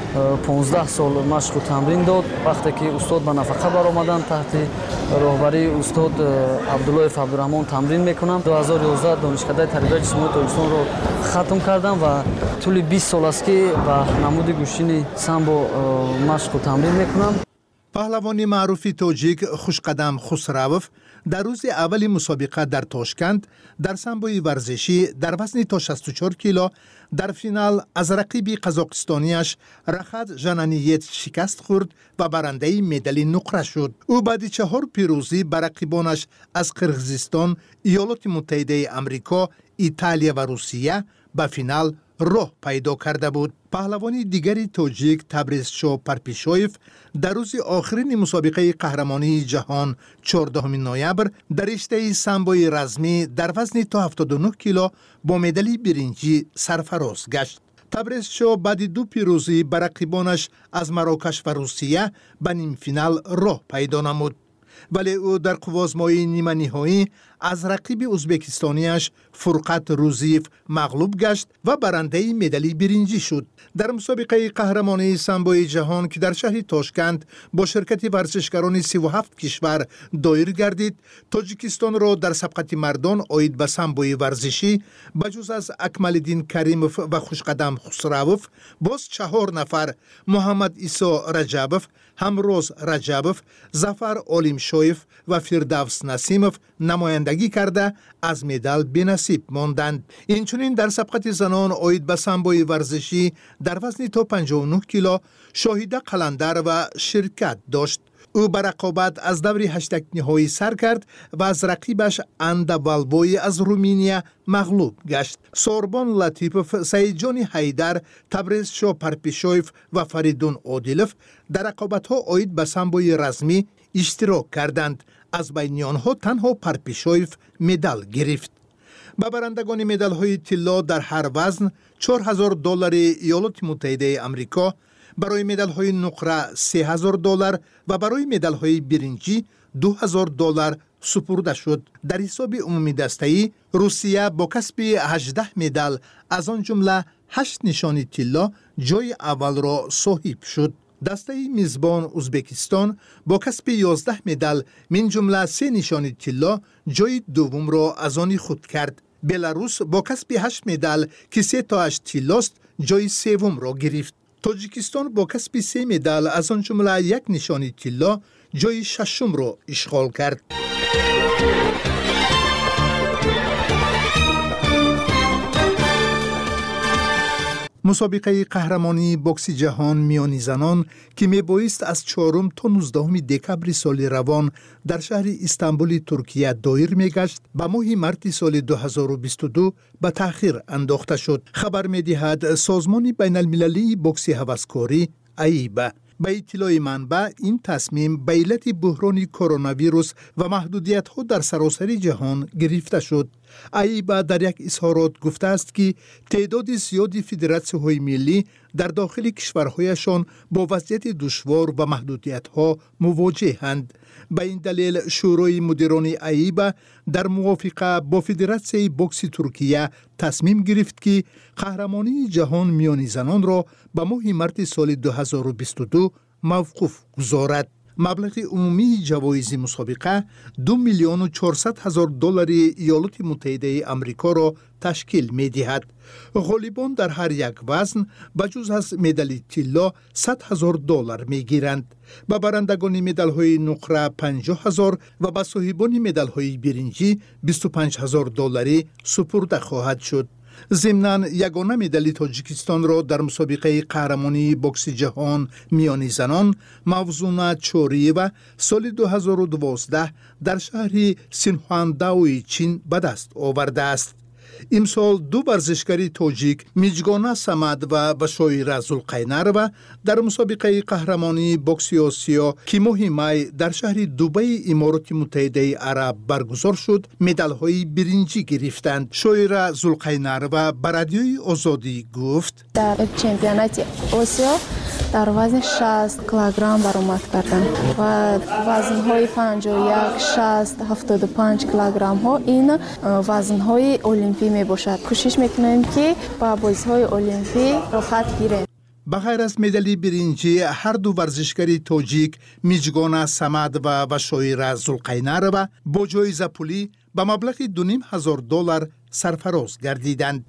پانزده سال مشق و تمرین داد. وقتی که استاد به نفقه برآمدند تحت راهبری استاد عبدالله عبدالرحمن تمرین میکنم. دو هزار و یازده دانشکده تربیت جسمانی تاجیکستان رو ختم کردم و طول بیست سال است که به نمود گوشین سامبو مشق و تمرین میکنم. پهلوانی معروف تاجیک خوشقدم خسروف در روز اول مسابقه در تاشکند در سامبوی ورزشی در وزن تا شصت و چهار کیلو در فینال از رقیب قزاقستانیش رخت ژانانیت شکست خورد و برنده مدال نقره شد. او بعد چهار پیروزی بر رقیبانش از قرقیزستان، ایالات متحده آمریکا، ایتالیا و روسیه به فینال راه پیدا کرده بود. پهلوانی دیگری تاجیک تبریزشو پرپیشویف در روز آخرین مسابقه قهرمانی جهان چهاردهم نوامبر در رشته سامبوی رزمی در وزن تا هفتاد و نه کیلو با مدال برنجی سرفراز گشت. تبریزشو بعد دو پیروزی بر رقیبانش از مراکش و روسیه به نیم فینال راه پیدا نمود. ولی او در قوازمای نیمه نهایی از رقیب ازبکستانیش فرقت روزیف مغلوب گشت و برنده مدال برنجی شد. در مسابقه قهرمانی سامبوی جهان که در شهر تاشکند با شرکت ورزشکاران سی و هفت کشور دایر گردید، تاجیکستان را در سبقت مردان عاید به سامبوی ورزشی بجز از اکمالدین کریموف و خوشقدم خسروف باز چهار نفر محمد عیسی رجبوف، همروز رجبوف، ظفر علیمشویف و فردوس نسیموف نمایندگی کرده از مدال بی‌نصیب ماندند. اینچنین در سبقت زنان عاید به سامبوی ورزشی در وزن تا پنجاه و نه کیلو شاهیده قلندر و شرکت داشت. او به رقابت از دور هشتگ نهایی سر کرد و از رقیبش اندا والبوی از رومینیا مغلوب گشت. سوربان لطیپوف، سیدجان حیدر، تبریزشو پرپیشویف و فریدون عادلوف در رقابت‌ها عاید به سامبوی رزمی اشتراک کردند. از بین آنها تنها پرپیشویف مدال گرفت. به برندگان مدال های طلا در هر وزن چهار هزار دلار ایالات متحده آمریکا، برای مدال های نقره سه هزار دلار و برای مدال های برنجی دو هزار دلار سپرده شد. در حساب عمومی دسته‌ای روسیه با کسب هجده مدال از آن جمله هشت نشان طلا جای اول را صاحب شد. دسته میزبان ازبکستان با کسب یازده مدال من جمله سه نشان طلا جای دوم را از آن خود کرد. بلاروس با کسب هشت مدال که سه تاش طلاست جای سوم را گرفت. تاجیکستان با کسب سه مدال از آن جمله یک نشان طلا جای ششم را اشغال کرد. مسابقه قهرمانی بوکس جهان میانی زنان که میبایست از چهارم تا نوزدهم دکبر سال روان در شهر استانبول ترکیه دایر میگشت به ماه مارس سال دو هزار و بیست و دو به تأخیر انداخته شد. خبر میدهد سازمان بین المللی بوکس هوسکاری ایبا. به اطلاع منبع این تصمیم به علت بحران کرونا ویروس و محدودیت ها در سراسر جهان گرفته شد. ایبا در یک اظهارات گفته است که تعداد زیادی فدراسیون های ملی در داخل کشورهایشان با وضعیت دشوار و محدودیت ها مواجهند. به این دلیل شورای مدیران ایبا در موافقه با فدراسیون بوکس ترکیه تصمیم گرفت که قهرمانی جهان میانی زنان را به ماه مارس سال دو هزار و بیست و دو موقوف گذارد. مبلغ عمومی جوایز مسابقه دو میلیون و چهارصد هزار دلار ایالات متحده آمریکا را تشکیل می دهد. غالبان در هر یک وزن بجز از مدال طلا صد هزار دلار می گیرند. به برندگان مدال های نقره پنجاه هزار و به صاحبان مدال های برنجی بیست و پنج هزار دلاری سپرده خواهد شد. ضمناً یگانه مدال تاجیکستان را در مسابقه قهرمانی بوکس جهان میانی زنان موزونه چوریوا سال دو هزار و دوازده در شهر سینخوانداوی چین به دست آورده است. امسال دو ورزشکار تاجیک میجگانه سمد و بشایر زلقینروا در مسابقه قهرمانی بوکس آسیا که ماه می در شهر دبی امارات متحده عرب برگزار شد مدال های برنجی گرفتند. شایر زلقینروا به رادیوی آزادی گفت در چمپیونات آسیا در وزن شصت کیلوگرم برآمد کردم و وزن های پنجاه و یک، شصت، هفتاد و پنج کیلوگرم ها این وزن های المپی می باشد. کوشش میکنیم که با بازی های المپی راحت گیریم. بغیر از مدال برنجی هر دو ورزشکار تاجیک میجگانه سمد و بشایر زلقینروا با جایزه پولی به مبلغ دو نیم هزار دلار سرفراز گردیدند.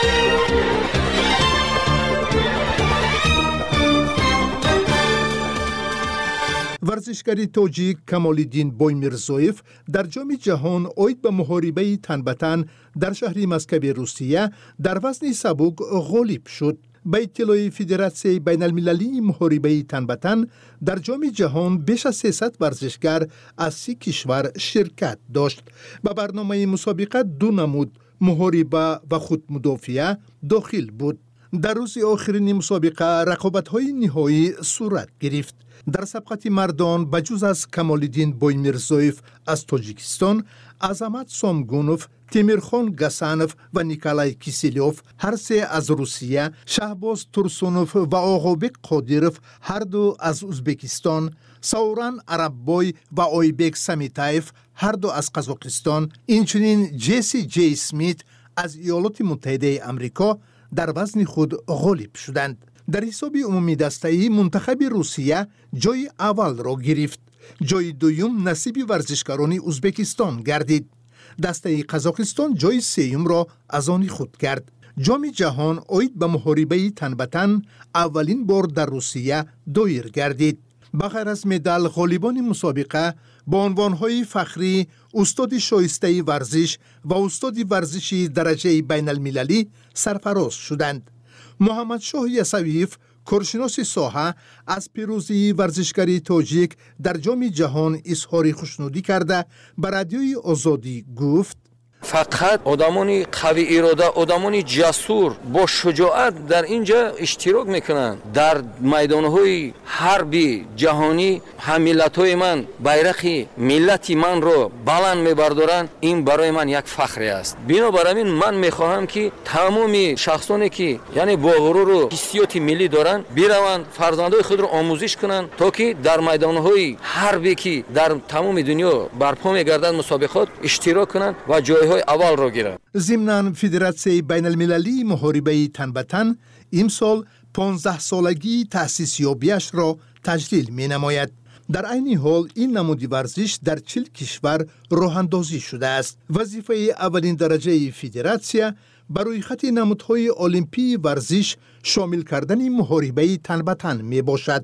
ورزشکار تاجیک کمال‌الدین بویمیرزویف در جام جهان اوید به محاربه تن به تن در شهر مسکو روسیه در وزن سبک غالب شد. به اطلاع فدراسیون بین المللی محاربه تن به تن در جام جهان بیش از سیصد ورزشکار از سی کشور شرکت داشت. به برنامه مسابقه دو نمود محاربه و خودمدافعه داخل بود. در روز آخرین مسابقه رقابت‌های نهایی صورت گرفت. در سبقت مردان بجز از کمال‌الدین بویمیرزویف از تاجیکستان، عظمت سامگونوف، تیمیرخان گسانوف و نیکولای کیسیلوف هر سه از روسیه، شهباز تورسونوف و آقابک قادیروف هر دو از ازبکستان، سوران عرببوی و آیبک سمیتایف هر دو از قزاقستان، اینچنین جیسی جی اسمیت از ایالات متحده آمریکا در وزن خود غالب شدند. در حساب عمومی دسته‌ای منتخب روسیه جای اول را گرفت. جای دوم نصیب ورزشکاران ازبکستان گردید. دسته قزاقستان جای سوم را از آن خود کرد. جام جهان اوید به محاربه تن به تن اولین بار در روسیه دایر گردید. بغیر از مدال غالبان مسابقه با عنوانهای فخری استاد شایسته ورزش و استاد ورزشی درجه بین المللی سرفراز شدند. محمد شاه یسویف کارشناس ساحه از پیروزی ورزشکاری تاجیک در جام جهان اظهار خوشنودی کرده به رادیوی آزادی گفت فقط آدمانی قوی اراده، آدمانی جسور با شجاعت در اینجا اشتراک میکنن. در میدانهای حربی جهانی هم ملت‌های من بیرق ملت من رو بلند میبردارن. این برای من یک فخر است. بنابراین من میخواهم که تمامی شخصانی که یعنی با غرور و حسیات ملی دارن بیروند فرزندای خود رو آموزش کنن تا که در میدانهای حربی که در تمام دنیا برپا میگردن مسابقات اشتراک کنن و جای اول را گیرند. ضمناً فدراسیون بین المللی محاربه تن به تن امسال پانزده سالگی تأسیس یابیش را تجلیل می نماید. در عین حال این نمودی ورزش در چهل کشور راه اندازی شده است. وظیفه اولین درجه فدراسیون برای خط نمودهای المپی ورزش شامل کردن محاربه تن به تن می باشد.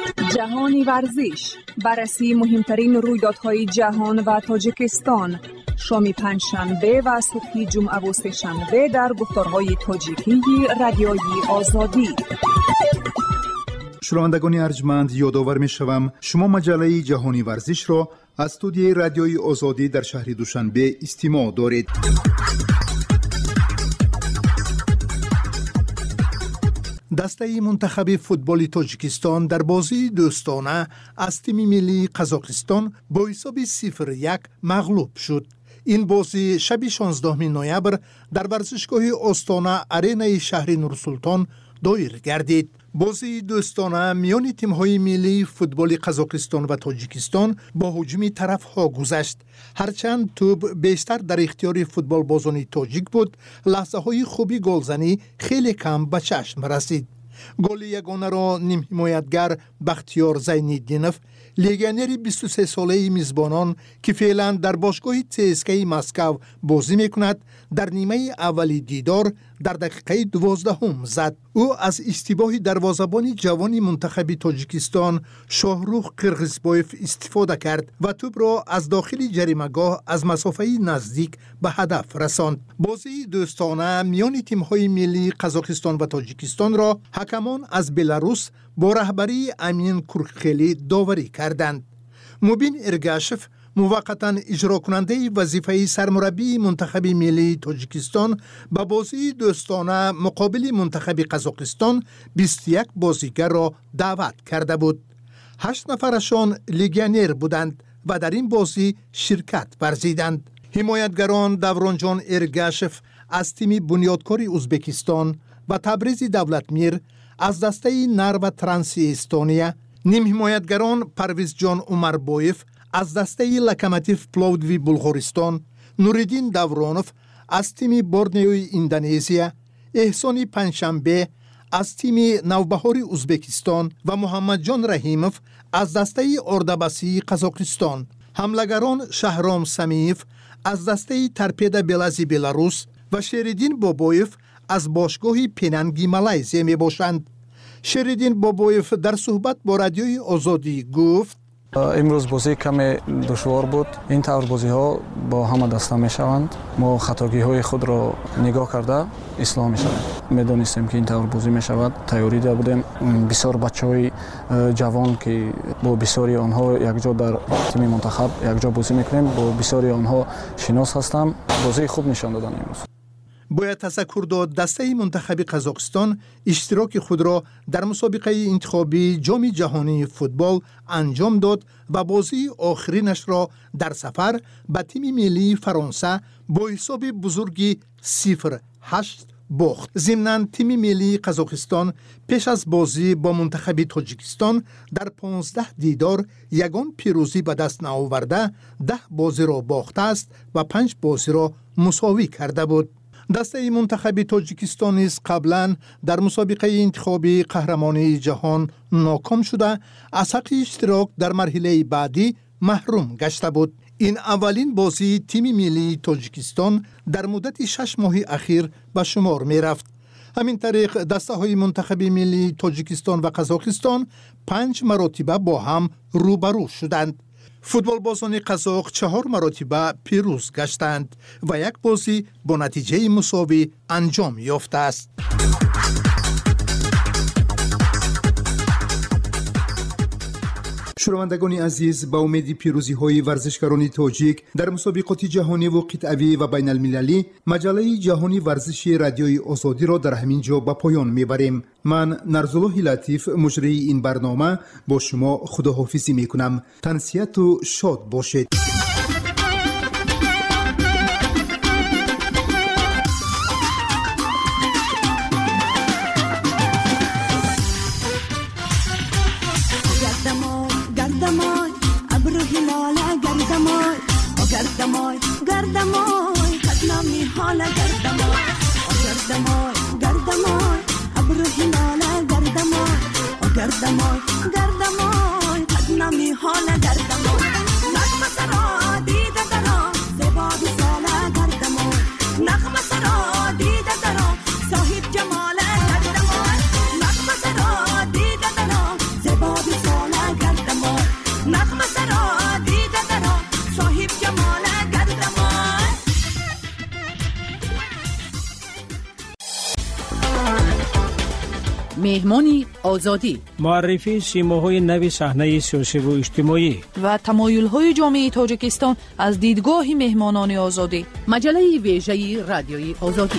جهانی ورزش، بررسی مهمترین رویدادهای جهان و تاجیکستان، شام پنجشنبه و صبح جمعه و سه‌شنبه در گفتارهای تاجیکی رادیوی آزادی. شنوندگان ارجمند، یادآور می‌شوم شما مجله جهانی ورزش را از استودیوی رادیوی آزادی در شهر دوشنبه استماع دارید. دسته منتخب فوتبال تاجیکستان در بازی دوستانه از تیم ملی قزاقستان با حساب صفر یک مغلوب شد. این بازی شب شانزدهم نوامبر در ورزشگاه آستانه آرینای شهر نورسلطان دایر گردید. بازی دوستانه میان تیم‌های ملی فوتبال قزاقستان و تاجیکستان با هجوم طرف‌ها گذشت. هرچند توپ بیشتر در اختیار فوتبال بازان تاجیک بود، لحظه‌های خوبی گلزنی خیلی کم به چشم رسید. گل یگانه را نیم حمایتگر بختیار زین‌الدینوف، لگنر بیست و سه ساله میزبانان که فعلا در باشگاه سی اس کی مسکو بازی میکند، در نیمه اولی دیدار در دقیقه دوازدهم زد. او از اشتباه دروازه‌بان جوان منتخب تاجیکستان شاهروخ قرغیزبایف استفاده کرد و توپ را از داخل جریمه‌گاه از مسافه نزدیک به هدف رساند. بازی دوستانه میان تیم‌های ملی قزاقستان و تاجیکستان را حکمان از بلاروس با رهبری امین کورخیلی داوری کردند. مبین ارگاشف موقتا اجرا کننده وظیفه سرمربی منتخب ملی تاجیکستان به بازی دوستانه مقابل منتخب قزاقستان بیست و یک بازیگر را دعوت کرده بود. هشت نفرشان لیگیونر بودند و در این بازی شرکت ورزیدند. حمایتگران دورانجان ارگاشف از تیم بنیادکار ازبکستان و تبریز دولتمیر از دسته نر و ترانسی استونیا، نیم حمایتگران پرویز جان عمربایف از دسته لکماتیف پلاودوی بلغارستان، نوریدین دورانوف از تیم بورنیوی اندونزیا، احسانی پنجشنبه از تیم نوبهار ازبکستان و محمد جان رحیموف از دسته اردبسی قزاقستان. حملگران شهرام سمیف از دسته ترپیدا بلازی بلاروس و شریدین بابایف از باشگاه پیننگی مالایزیا می باشند. شریدین بابایف در صحبت با رادیوی آزادی گفت: امروز بازی کمی دشوار بود. این طور بازی ها با همه دسته می شوند. ما خطاگی های خود را نگاه کرده اصلاح می شوند. می دانستیم که این طور بازی می شود. تیاری داده بودیم. بسیار بچه های جوان که با بسیاری آنها یک جا در تیم منتخب یک جا بازی میکنیم، با بسیاری آنها شناس هستم. بازی خوب نشان دادن امروز. باید تذکر داد دسته منتخب قزاقستان اشتراک خود را در مسابقه انتخابی جام جهانی فوتبال انجام داد و بازی آخرینش را در سفر به تیم ملی فرانسه با حساب بزرگی صفر هشت باخت. ضمناً تیم ملی قزاقستان پیش از بازی با منتخب تاجیکستان در پانزده دیدار یگان پیروزی به دست نآورده ده بازی را باخته است و پنج بازی را مساوی کرده بود. دسته منتخب تاجیکستان نیز قبلا در مسابقه انتخابی قهرمانی جهان ناکام شده از حق اشتراک در مرحله بعدی محروم گشته بود. این اولین بازی تیم ملی تاجیکستان در مدت شش ماه اخیر به شمار می رفت. همین طریق دسته های منتخب ملی تاجیکستان و قزاقستان پنج مرتبه با هم روبرو شدند. فوتبال بازان قزاق چهار مرتبه پیروز گشتند و یک بازی با نتیجه مساوی انجام یافته است. شنوندگان عزیز، با امید پیروزی های ورزشکاران تاجیک در مسابقات جهانی و قطعی و بین المللی، مجله جهانی ورزشی رادیوی آزادی را در همین جا به پایان میبریم. من نرزالله لطیف مجری این برنامه با شما خداحافظی میکنم. تنسیت و شاد باشید. گردمای گردمای قدنامی حالا گردمای گردمای گردمای ابرو هلاله گردمای گردمای گردمای قدنامی حالا گردمای نغمه سرا دیده درا زیبا بی ساله گردمای نغمه سرا دیده درا صاحب جماله گردمای نغمه سرا دیده درا زیبا بی ساله گردمای نغمه سرا دیده درا صاحب جماله گردمای مهمان آزادی، معرفی سیماهای نوی صحنه سیاسی و اجتماعی و تمایل‌های جامعه تاجیکستان از دیدگاه مهمانان آزادی. مجله ویژه رادیوی آزادی.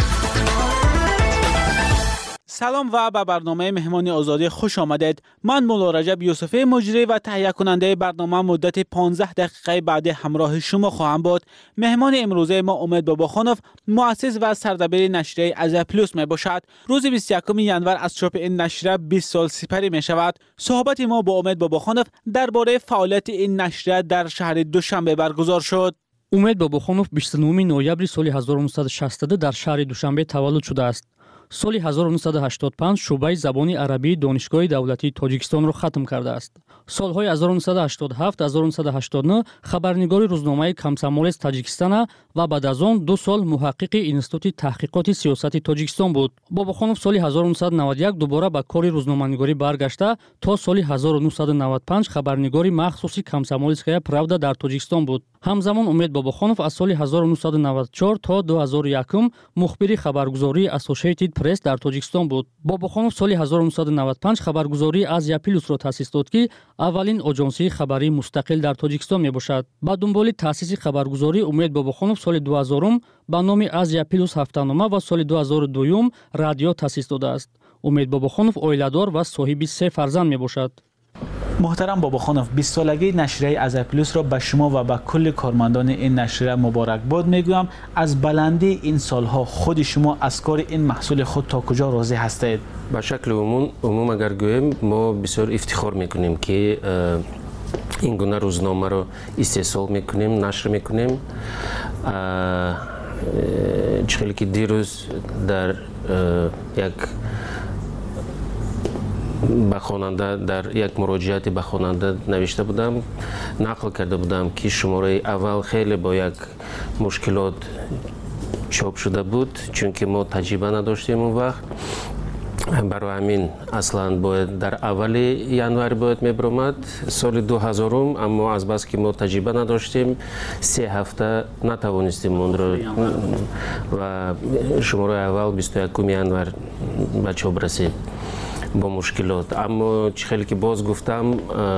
سلام و به برنامه مهمان آزادی خوش آمدید. من مولا رجب یوسفی مجری و تهیه کننده برنامه مدت پانزده دقیقه بعد همراه شما خواهم بود. مهمان امروزه ما امید باباخانوف، مؤسس و سردبیر نشریه از پلوس می باشد. روز بیست و یکم ژانویه از چاپ این نشریه بیست سال سپری می شود. صحبت ما با امید باباخانوف درباره فعالیت این نشریه در شهر دوشنبه برگزار شد. امید باباخانوف بیست و نهم نوامبر سال هزار و نهصد و شصت در شهر دوشنبه تولد شده است. سال هزار و نهصد و هشتاد و پنج شعبه زبان عربی دانشگاه دولتی تاجیکستان را ختم کرده است. سالهای هزار و نهصد و هشتاد و هفت تا هزار و نهصد و هشتاد و نه خبرنگار روزنامه کمسامولس تاجیکستان و بعد از آن دو سال محقق اینستیتوت تحقیقات سیاسی تاجیکستان بود. باباخانوف سال هزار و نهصد و نود و یک دوباره به کار روزنامه‌نگاری برگشته تا سال هزار و نهصد و نود و پنج خبرنگاری مخصوصی کمسامولسکایا پراودا در تاجیکستان بود. همزمان امید باباخانوف از سال هزار و نهصد و نود و چهار تا دو هزار و یک مخبر خبرگزاری اسوسییتد پرس در تاجیکستان بود. باباخانوف سال هزار و نهصد و نود و پنج خبرگزاری آزیا پلوس را تأسیس داد که اولین آژانسی خبری مستقل در تاجیکستان می باشد. با دنبال تأسیس خبرگزاری امید باباخانوف سال دو هزار با نام آزیا پلوس هفته‌نامه و سال دو هزار و دو رادیو تأسیس داده است. امید باباخانوف عائله‌دار و صاحب سه فرزند می باشد. محترم باباخانوف، بیست سالگی نشریه از پلوس را به شما و به کل کارمندان این نشریه مبارک باد میگویم. از بلندی این سالها خود شما از کار این محصول خود تا کجا راضی هستید؟ به شکل عموم عموم اگر گویم ما بسیار افتخار میکنیم که این گونه روزنامه را استحصال میکنیم، نشر میکنیم. چخیلی که دیروز در یک به خواننده در یک مراجعاتی به خواننده نوشته بودم، نقل کرده بودم که شماره اول خیلی با یک مشکلات چاپ شده بود چون که ما تجربه نداشتیم اون وقت. برای همین اصلا باید در اول ژانویه باید میبرامد سال دو هزار، اما از بس که ما تجربه نداشتیم سه هفته نتوانستیم اون رو و شماره اول بیست و یکم ژانویه به چاپ رسید با مشکلات. اما چخیلی که باز گفتم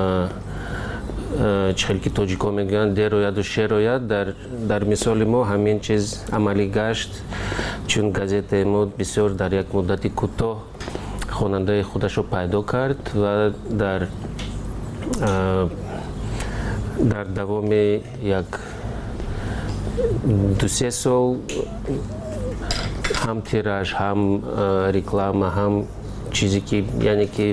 چخیلی که تاجیکا میگن در روید و شیر روید، در, در مثال ما همین چیز عملی گشت چون گازت ما بسیار در یک مدت کوتاه خواننده خودش رو پیدا کرد و در در دوام یک دو سه سال هم تیراژ هم رکلام هم چیزی که یعنی که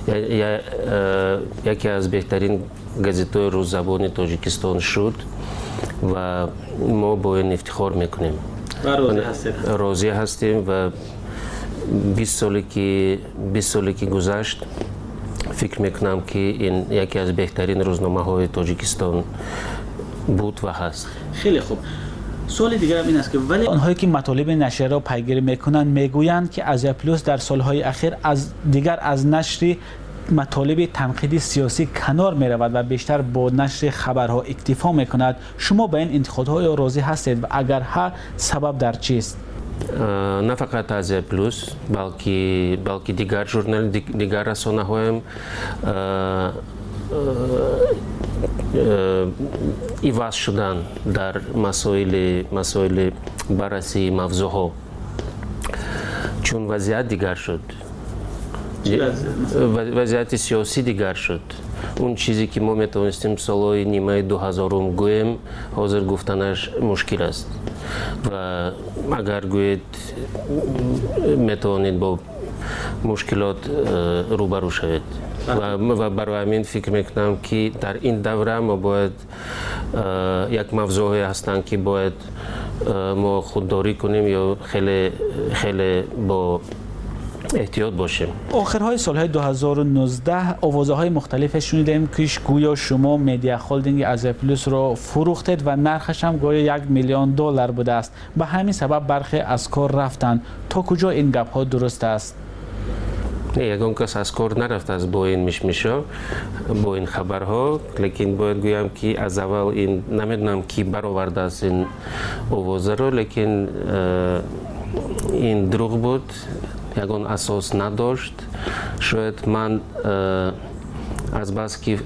یکی از بهترین گازت‌های روززبان تاجیکستان شد و ما با این افتخار میکنیم. راضی هستیم. راضی هستیم و بیست سالی که بیست سالی که گذشت فکر میکنم که این یکی از بهترین روزنامه‌های تاجیکستان بود و هست. خیلی خوب. سوال دیگر این است که ولی آنهایی که مطالب نشریه را پیگیری میکنند میگویند که آزیا پلوس در سالهای اخیر از دیگر از نشر مطالب تنقیدی سیاسی کنار می رود و بیشتر با نشر خبرها اکتفا می کند. شما به این انتقادهای راضی هستید و اگر ها سبب در چیست؟ نه فقط آزیا پلوس بلکه بلکه دیگر ژورنال دیگر رسانه هایم ایواز شدن در مسائل مسائل بررسی موضوعها چون وضعیت دیگر شد. وضعیت سیاسی دیگر شد. اون چیزی که ما میتونستیم سالهای نیمه دو هزارم گویم حاضر گفتنش مشکل است و اگر گوید میتونید با مشکلات روبرو شوید و برای همین فکر میکنم که در این دوره ما باید یک موضوعی هستند که باید ما خودداری کنیم یا خیلی خیلی با احتیاط باشیم. آخرهای سالهای دو هزار و نوزده آوازهای مختلف شنیدیم که گویا شما مدیا هولدینگ آزیا پلوس را فروختید و نرخش هم گویا یک میلیون دلار بوده است. به همین سبب برخی از کار رفتند. تا کجا این گپ ها درست است؟ یگان کس از کار نرفت از با این مشمشا با این خبرها، لیکن باید گویم که از اول این نمیدونم کی برآورده است این آوازه رو، لیکن این دروغ بود ягон асос надошт. Шояд ман аз бас ки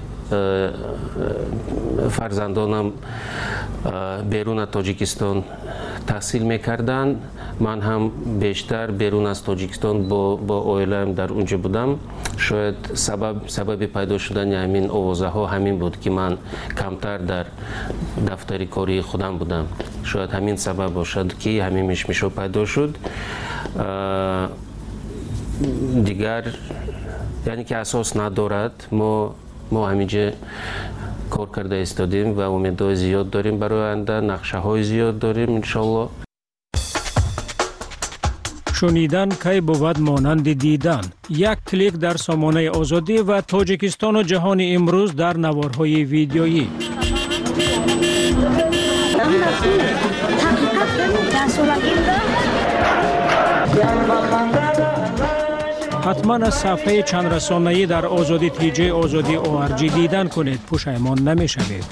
фарзандонам беруна Тоҷикистон таҳсил мекарданд, ман ҳам бештар берун аз Тоҷикистон бо оилаам дар унҷо будам. Шояд сабаби пайдо шудани ҳамин овозаҳо ҳамин буд, ки ман камтар дар дафтари кории худам будам. Шояд ҳамин сабаб бошад, ки ҳамин мишмишо пайдо шуд. Дигар яъне ки асос надорад, мо мо ҳаминҷа кор карда истодем ва умедҳои зиёд дорем барои оянда, нақшаҳои зиёд дорем иншоалло. шунидан кай бувад монанди дидан. Як клик дар сомонаи озодӣ ва Тоҷикистону ҷаҳони имрӯз дар наворҳои видеоӣ. ҳатман аз сафҳаи чандрасонаӣ дар озоди тиҷаи озоди о ар ҷи дидан кунед, пушаймон намешавед.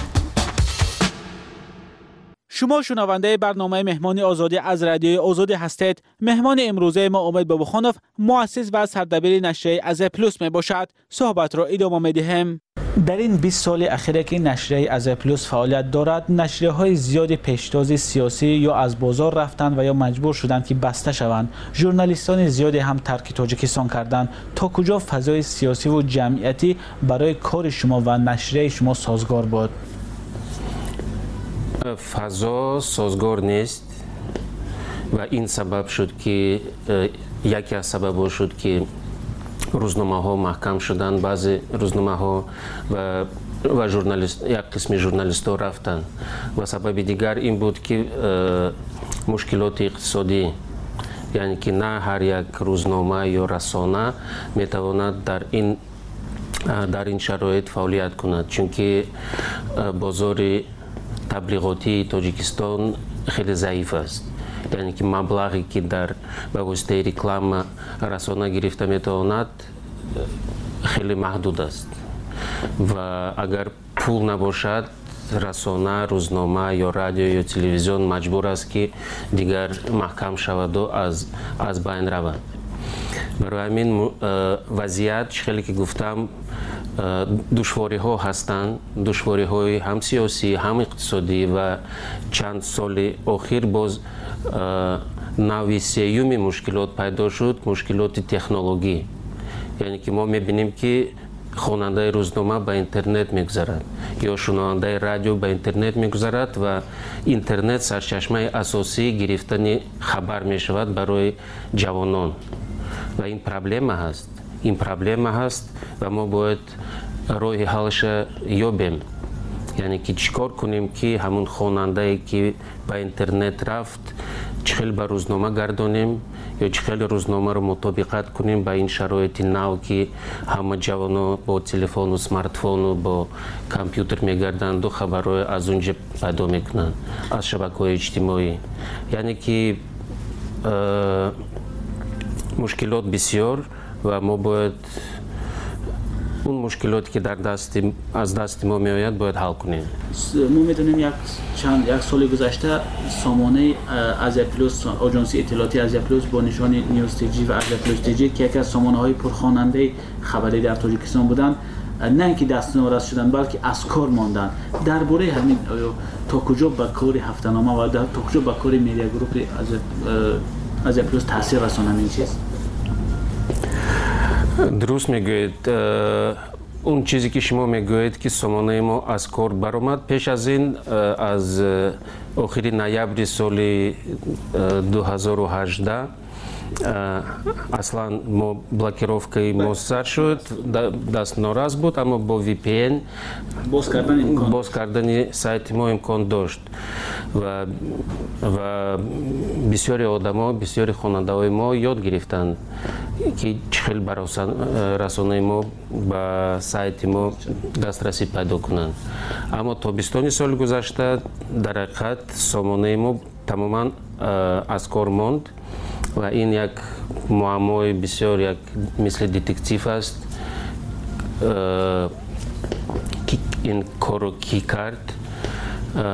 شما شنونده برنامه مهمان آزادی از رادیوی آزادی هستید. مهمان امروزه ما امید بابخانوف، مؤسس و سردبیر نشریه از پلوس می باشد. صحبت را ادامه می دهیم. در این بیست سال اخیر که نشریه از پلوس فعالیت دارد، نشریه های زیادی پیشتاز سیاسی یا از بازار رفتند و یا مجبور شدند که بسته شوند. ژورنالیستان زیادی هم ترک تاجیکستان کردند. تا کجا فضای سیاسی و جمعیتی برای کار شما و نشریه شما سازگار بود؟ فضا سازگار نیست و این سبب شد که یکی از سبب شد که روزنامه ها محکم شدن، بعضی روزنامه ها و و ژورنالیست یک قسم ژورنالیست ها رفتن و سبب دیگر این بود که مشکلات اقتصادی، یعنی که نه هر یک روزنامه یا رسانه میتواند در این در این شرایط فعالیت کند، چون که بازار تبلیغاتی تاجیکستان خیلی ضعیف است. یعنی که مبلغی که در به واسطه رکلام رسانه گرفته میتواند خیلی محدود است و اگر پول نباشد رسانه، روزنامه یا رادیو یا تلویزیون مجبور است که دیگر محکم شود و از از بین رود. برای همین وضعیت خیلی که گفتم دشواری ها هستند، دشواری های هم سیاسی هم اقتصادی و چند سال اخیر باز نوع سیوم مشکلات پیدا شد، مشکلات تکنولوژی. یعنی که ما میبینیم که خواننده روزنامه به اینترنت میگذرد یا شنونده رادیو به اینترنت میگذرد و اینترنت سرچشمه اساسی گرفتن خبر میشود برای جوانان و این پرابلم هست. این پرابلم هست و ما باید راه حلش یابیم. یعنی که چیکار کنیم که همون خواننده که به اینترنت رفت چخیل به روزنامه گردانیم یا چخیل روزنامه رو مطابقت کنیم با این شرایط نو که همه جوانا با تلفن و سمارتفون و با کامپیوتر میگردند و خبرهای از اونجا پیدا میکنند از شبکه‌های اجتماعی. یعنی که مشکلات بسیار و ما باید اون مشکلاتی که در دست از دست ما میآید باید حل کنیم. ما میدونیم یک چند یک سال گذشته سامانه از پلوس، آژانس اطلاعاتی از پلوس با نشان نیوز تیجی و از پلوس تیجی که یکی از سامانه های پرخواننده خبری در تاجیکستان بودند، نه اینکه دست ناراض شدن بلکه از کار ماندن. درباره همین تا کجا به کار هفته‌نامه و تا کجا به کار میدیا گروپ از از پلوس تاثیر رسانه این چیز؟ درست میگوید. اون چیزی که شما میگوید که سامانه ما از کار برآمد، پیش از این از آخر نوامبر سال دو هزار و هجده اصلا ما بلاکировкой ما سر شد، دست ناراض بود، اما با وی پی ان باز کردن امکان باز کردن سایت ما امکان داشت و و بسیاری آدما، بسیاری خواننده ما یاد گرفتند که چخیل برای رسانه ما به سایت ما دسترسی پیدا کنند. اما تابستان سال گذشته در حقیقت سامانه ما تماما از کار ماند و این یک معمای بسیار یک مثل دتکتیو است که این کارو کی کرد.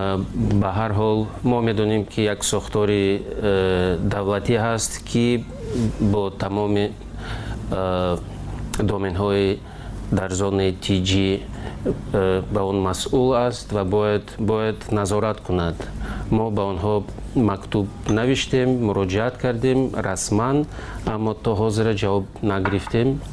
به هر حال ما میدونیم که یک ساختار دولتی هست که با تمام دومین های در زون تیجی به اون مسئول است و باید باید نظارت کند. ما به آنها مکتوب نوشتیم، مراجعت کردیم رسما، اما تا حاضر جواب نگرفتیم.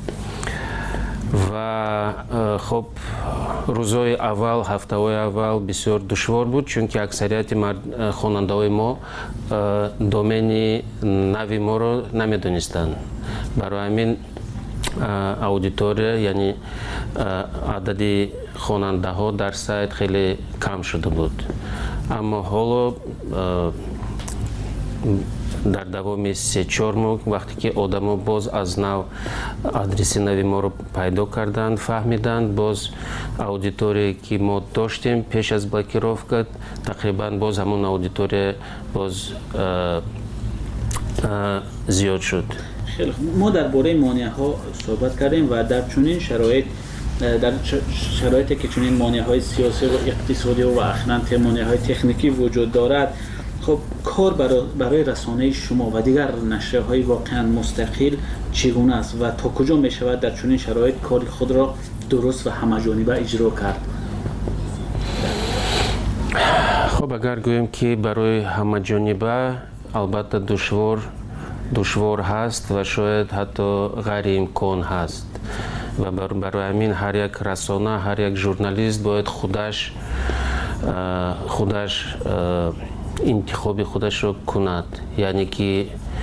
و خب روزهای اول، هفته‌های اول بسیار دشوار بود، چون که اکثریت خواننده‌های ما دومین نوی ما رو نمیدونستند. برای همین اودیتوریا یعنی عدد خواننده ها در سایت خیلی کم شده بود. اما حالا در دوام سه چهار ماه وقتی که آدما باز از نو آدرس نوی ما رو پیدا کردند، فهمیدند، باز اودیتوری که ما داشتیم پیش از بلاکировка تقریبا باز همون اودیتوری باز زیاد شد. خیلی ما درباره مانع ها صحبت کردیم و در چنین شرایط در شرایطی که چنین مانع های سیاسی و اقتصادی و اخیراً مانع های تکنیکی وجود دارد، خب کار برای, برای رسانه شما و دیگر نشریه های واقعا مستقل چگونه است و تا کجا می شود در چنین شرایط کار خود را درست و همه‌جانبه اجرا کرد؟ خب اگر گوییم که برای همه‌جانبه البته دشوار دشوار هست و شاید حتی غیر امکان هست و برای همین هر یک رسانه، هر یک ژورنالیست باید خودش خودش انتخاب خودش رو کند، یعنی که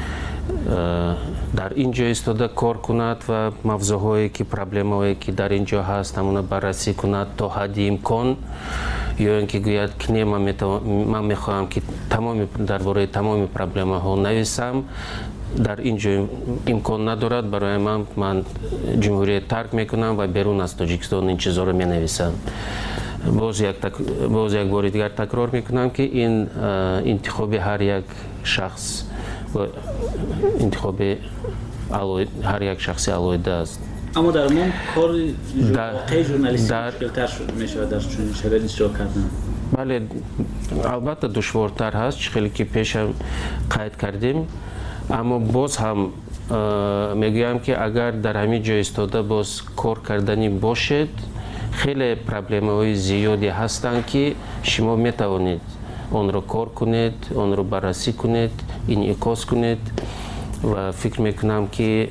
در اینجا ایستاده کار کند و موضوعهایی که پرابلم‌هایی که در اینجا هست همون بررسی کند تا حد امکان، یا اینکه گوید که نه من میخواهم که تمام درباره تمام پرابلم‌ها نویسم، در اینجا امکان ندارد، برای من من جمهوریت ترک میکنم و بیرون از تاجیکستان این چیزا رو مینویسم. باز یک تک... باز یک بار دیگر تکرار میکنم که این انتخاب هر یک شخص و انتخاب علوی... هر یک شخصی علایده است. اما در من کار واقعی ژورنالیستی مشکل‌تر میشه در چنین شرایطی اجرا کردن. بله البته دشوارتر هست، خیلی که پیش هم قید کردیم، اما باز هم میگویم که اگر در همین جای ایستاده باز کار کردنی باشد، خیلی پرابلم های زیادی هستند که شما میتوانید آن را کار کنید، آن را بررسی کنید، انعکاس کنید و فکر میکنم که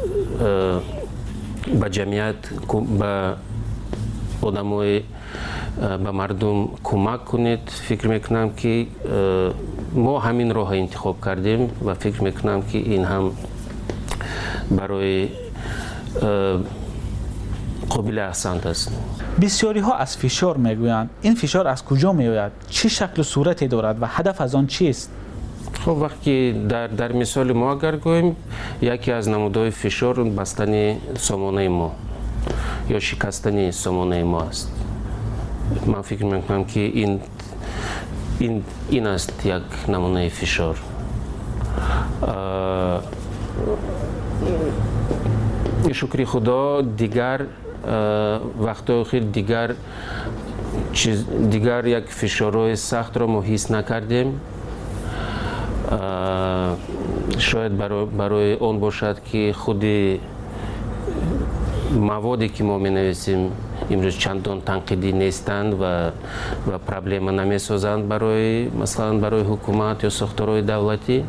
به جمعیت، به آدمای، به مردم کمک کنید. فکر میکنم که ما همین راه انتخاب کردیم و فکر میکنم که این هم برای قابل احسان است. بسیاری ها از فشار میگویند. این فشار از کجا میآید؟ چه شکل و صورتی دارد و هدف از آن چیست؟ خب وقتی در در مثال ما اگر گوییم، یکی از نمودهای فشار بستن سامانه ما یا شکستن سامانه ما است. من فکر میکنم که این این این است یک نمونه فشار. شکر خدا دیگر وقت خیلی دیگر چیز دیگر یک فشارهای سخت را ما حس نکردیم. شاید برای برای آن باشد که خود موادی که ما می نویسیم امروز چندان تنقیدی نیستند و و پرابلم نمی سازند برای مثلا برای حکومت یا ساختارهای دولتی.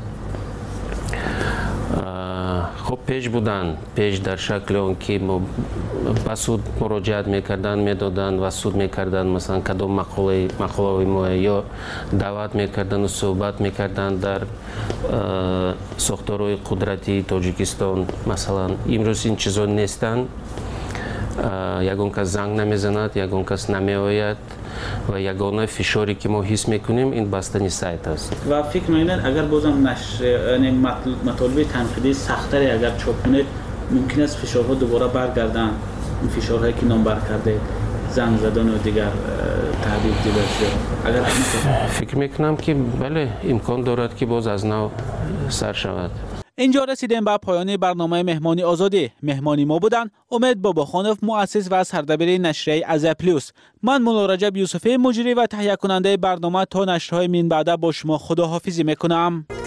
خب پیش بودن، پیش در شکل اون که ما به سود مراجعت میکردن، میدادن و سود میکردن، مثلا کدام مقاله مقاله ما یا دعوت میکردن و صحبت میکردن در ساختارهای قدرتی تاجیکستان. مثلا امروز این چیزا نیستن. یگان کس زنگ نمیزند، یگان کس نمیآید و یگانه فشاری که ما حس میکنیم این بستن سایت است. و فکر میکنید اگر بازم نشر یعنی مطالب تنقیدی سخت‌تری اگر چاپ کنید، ممکن است فشارها دوباره برگردن، این فشارهایی که نام بر کرده، زنگ زدن و دیگر تهدید دیگر. اگر فکر میکنم که بله امکان دارد که باز از نو سر شود. اینجا رسیدیم به پایان برنامه مهمانی آزادی. مهمانی ما بودن امید باباخانوف، مؤسس و سردبیر نشریه از پلوس. من مولا رجب یوسفی، مجری و تهیه کننده برنامه. تا نشرهای من بعد با شما خداحافظی میکنم.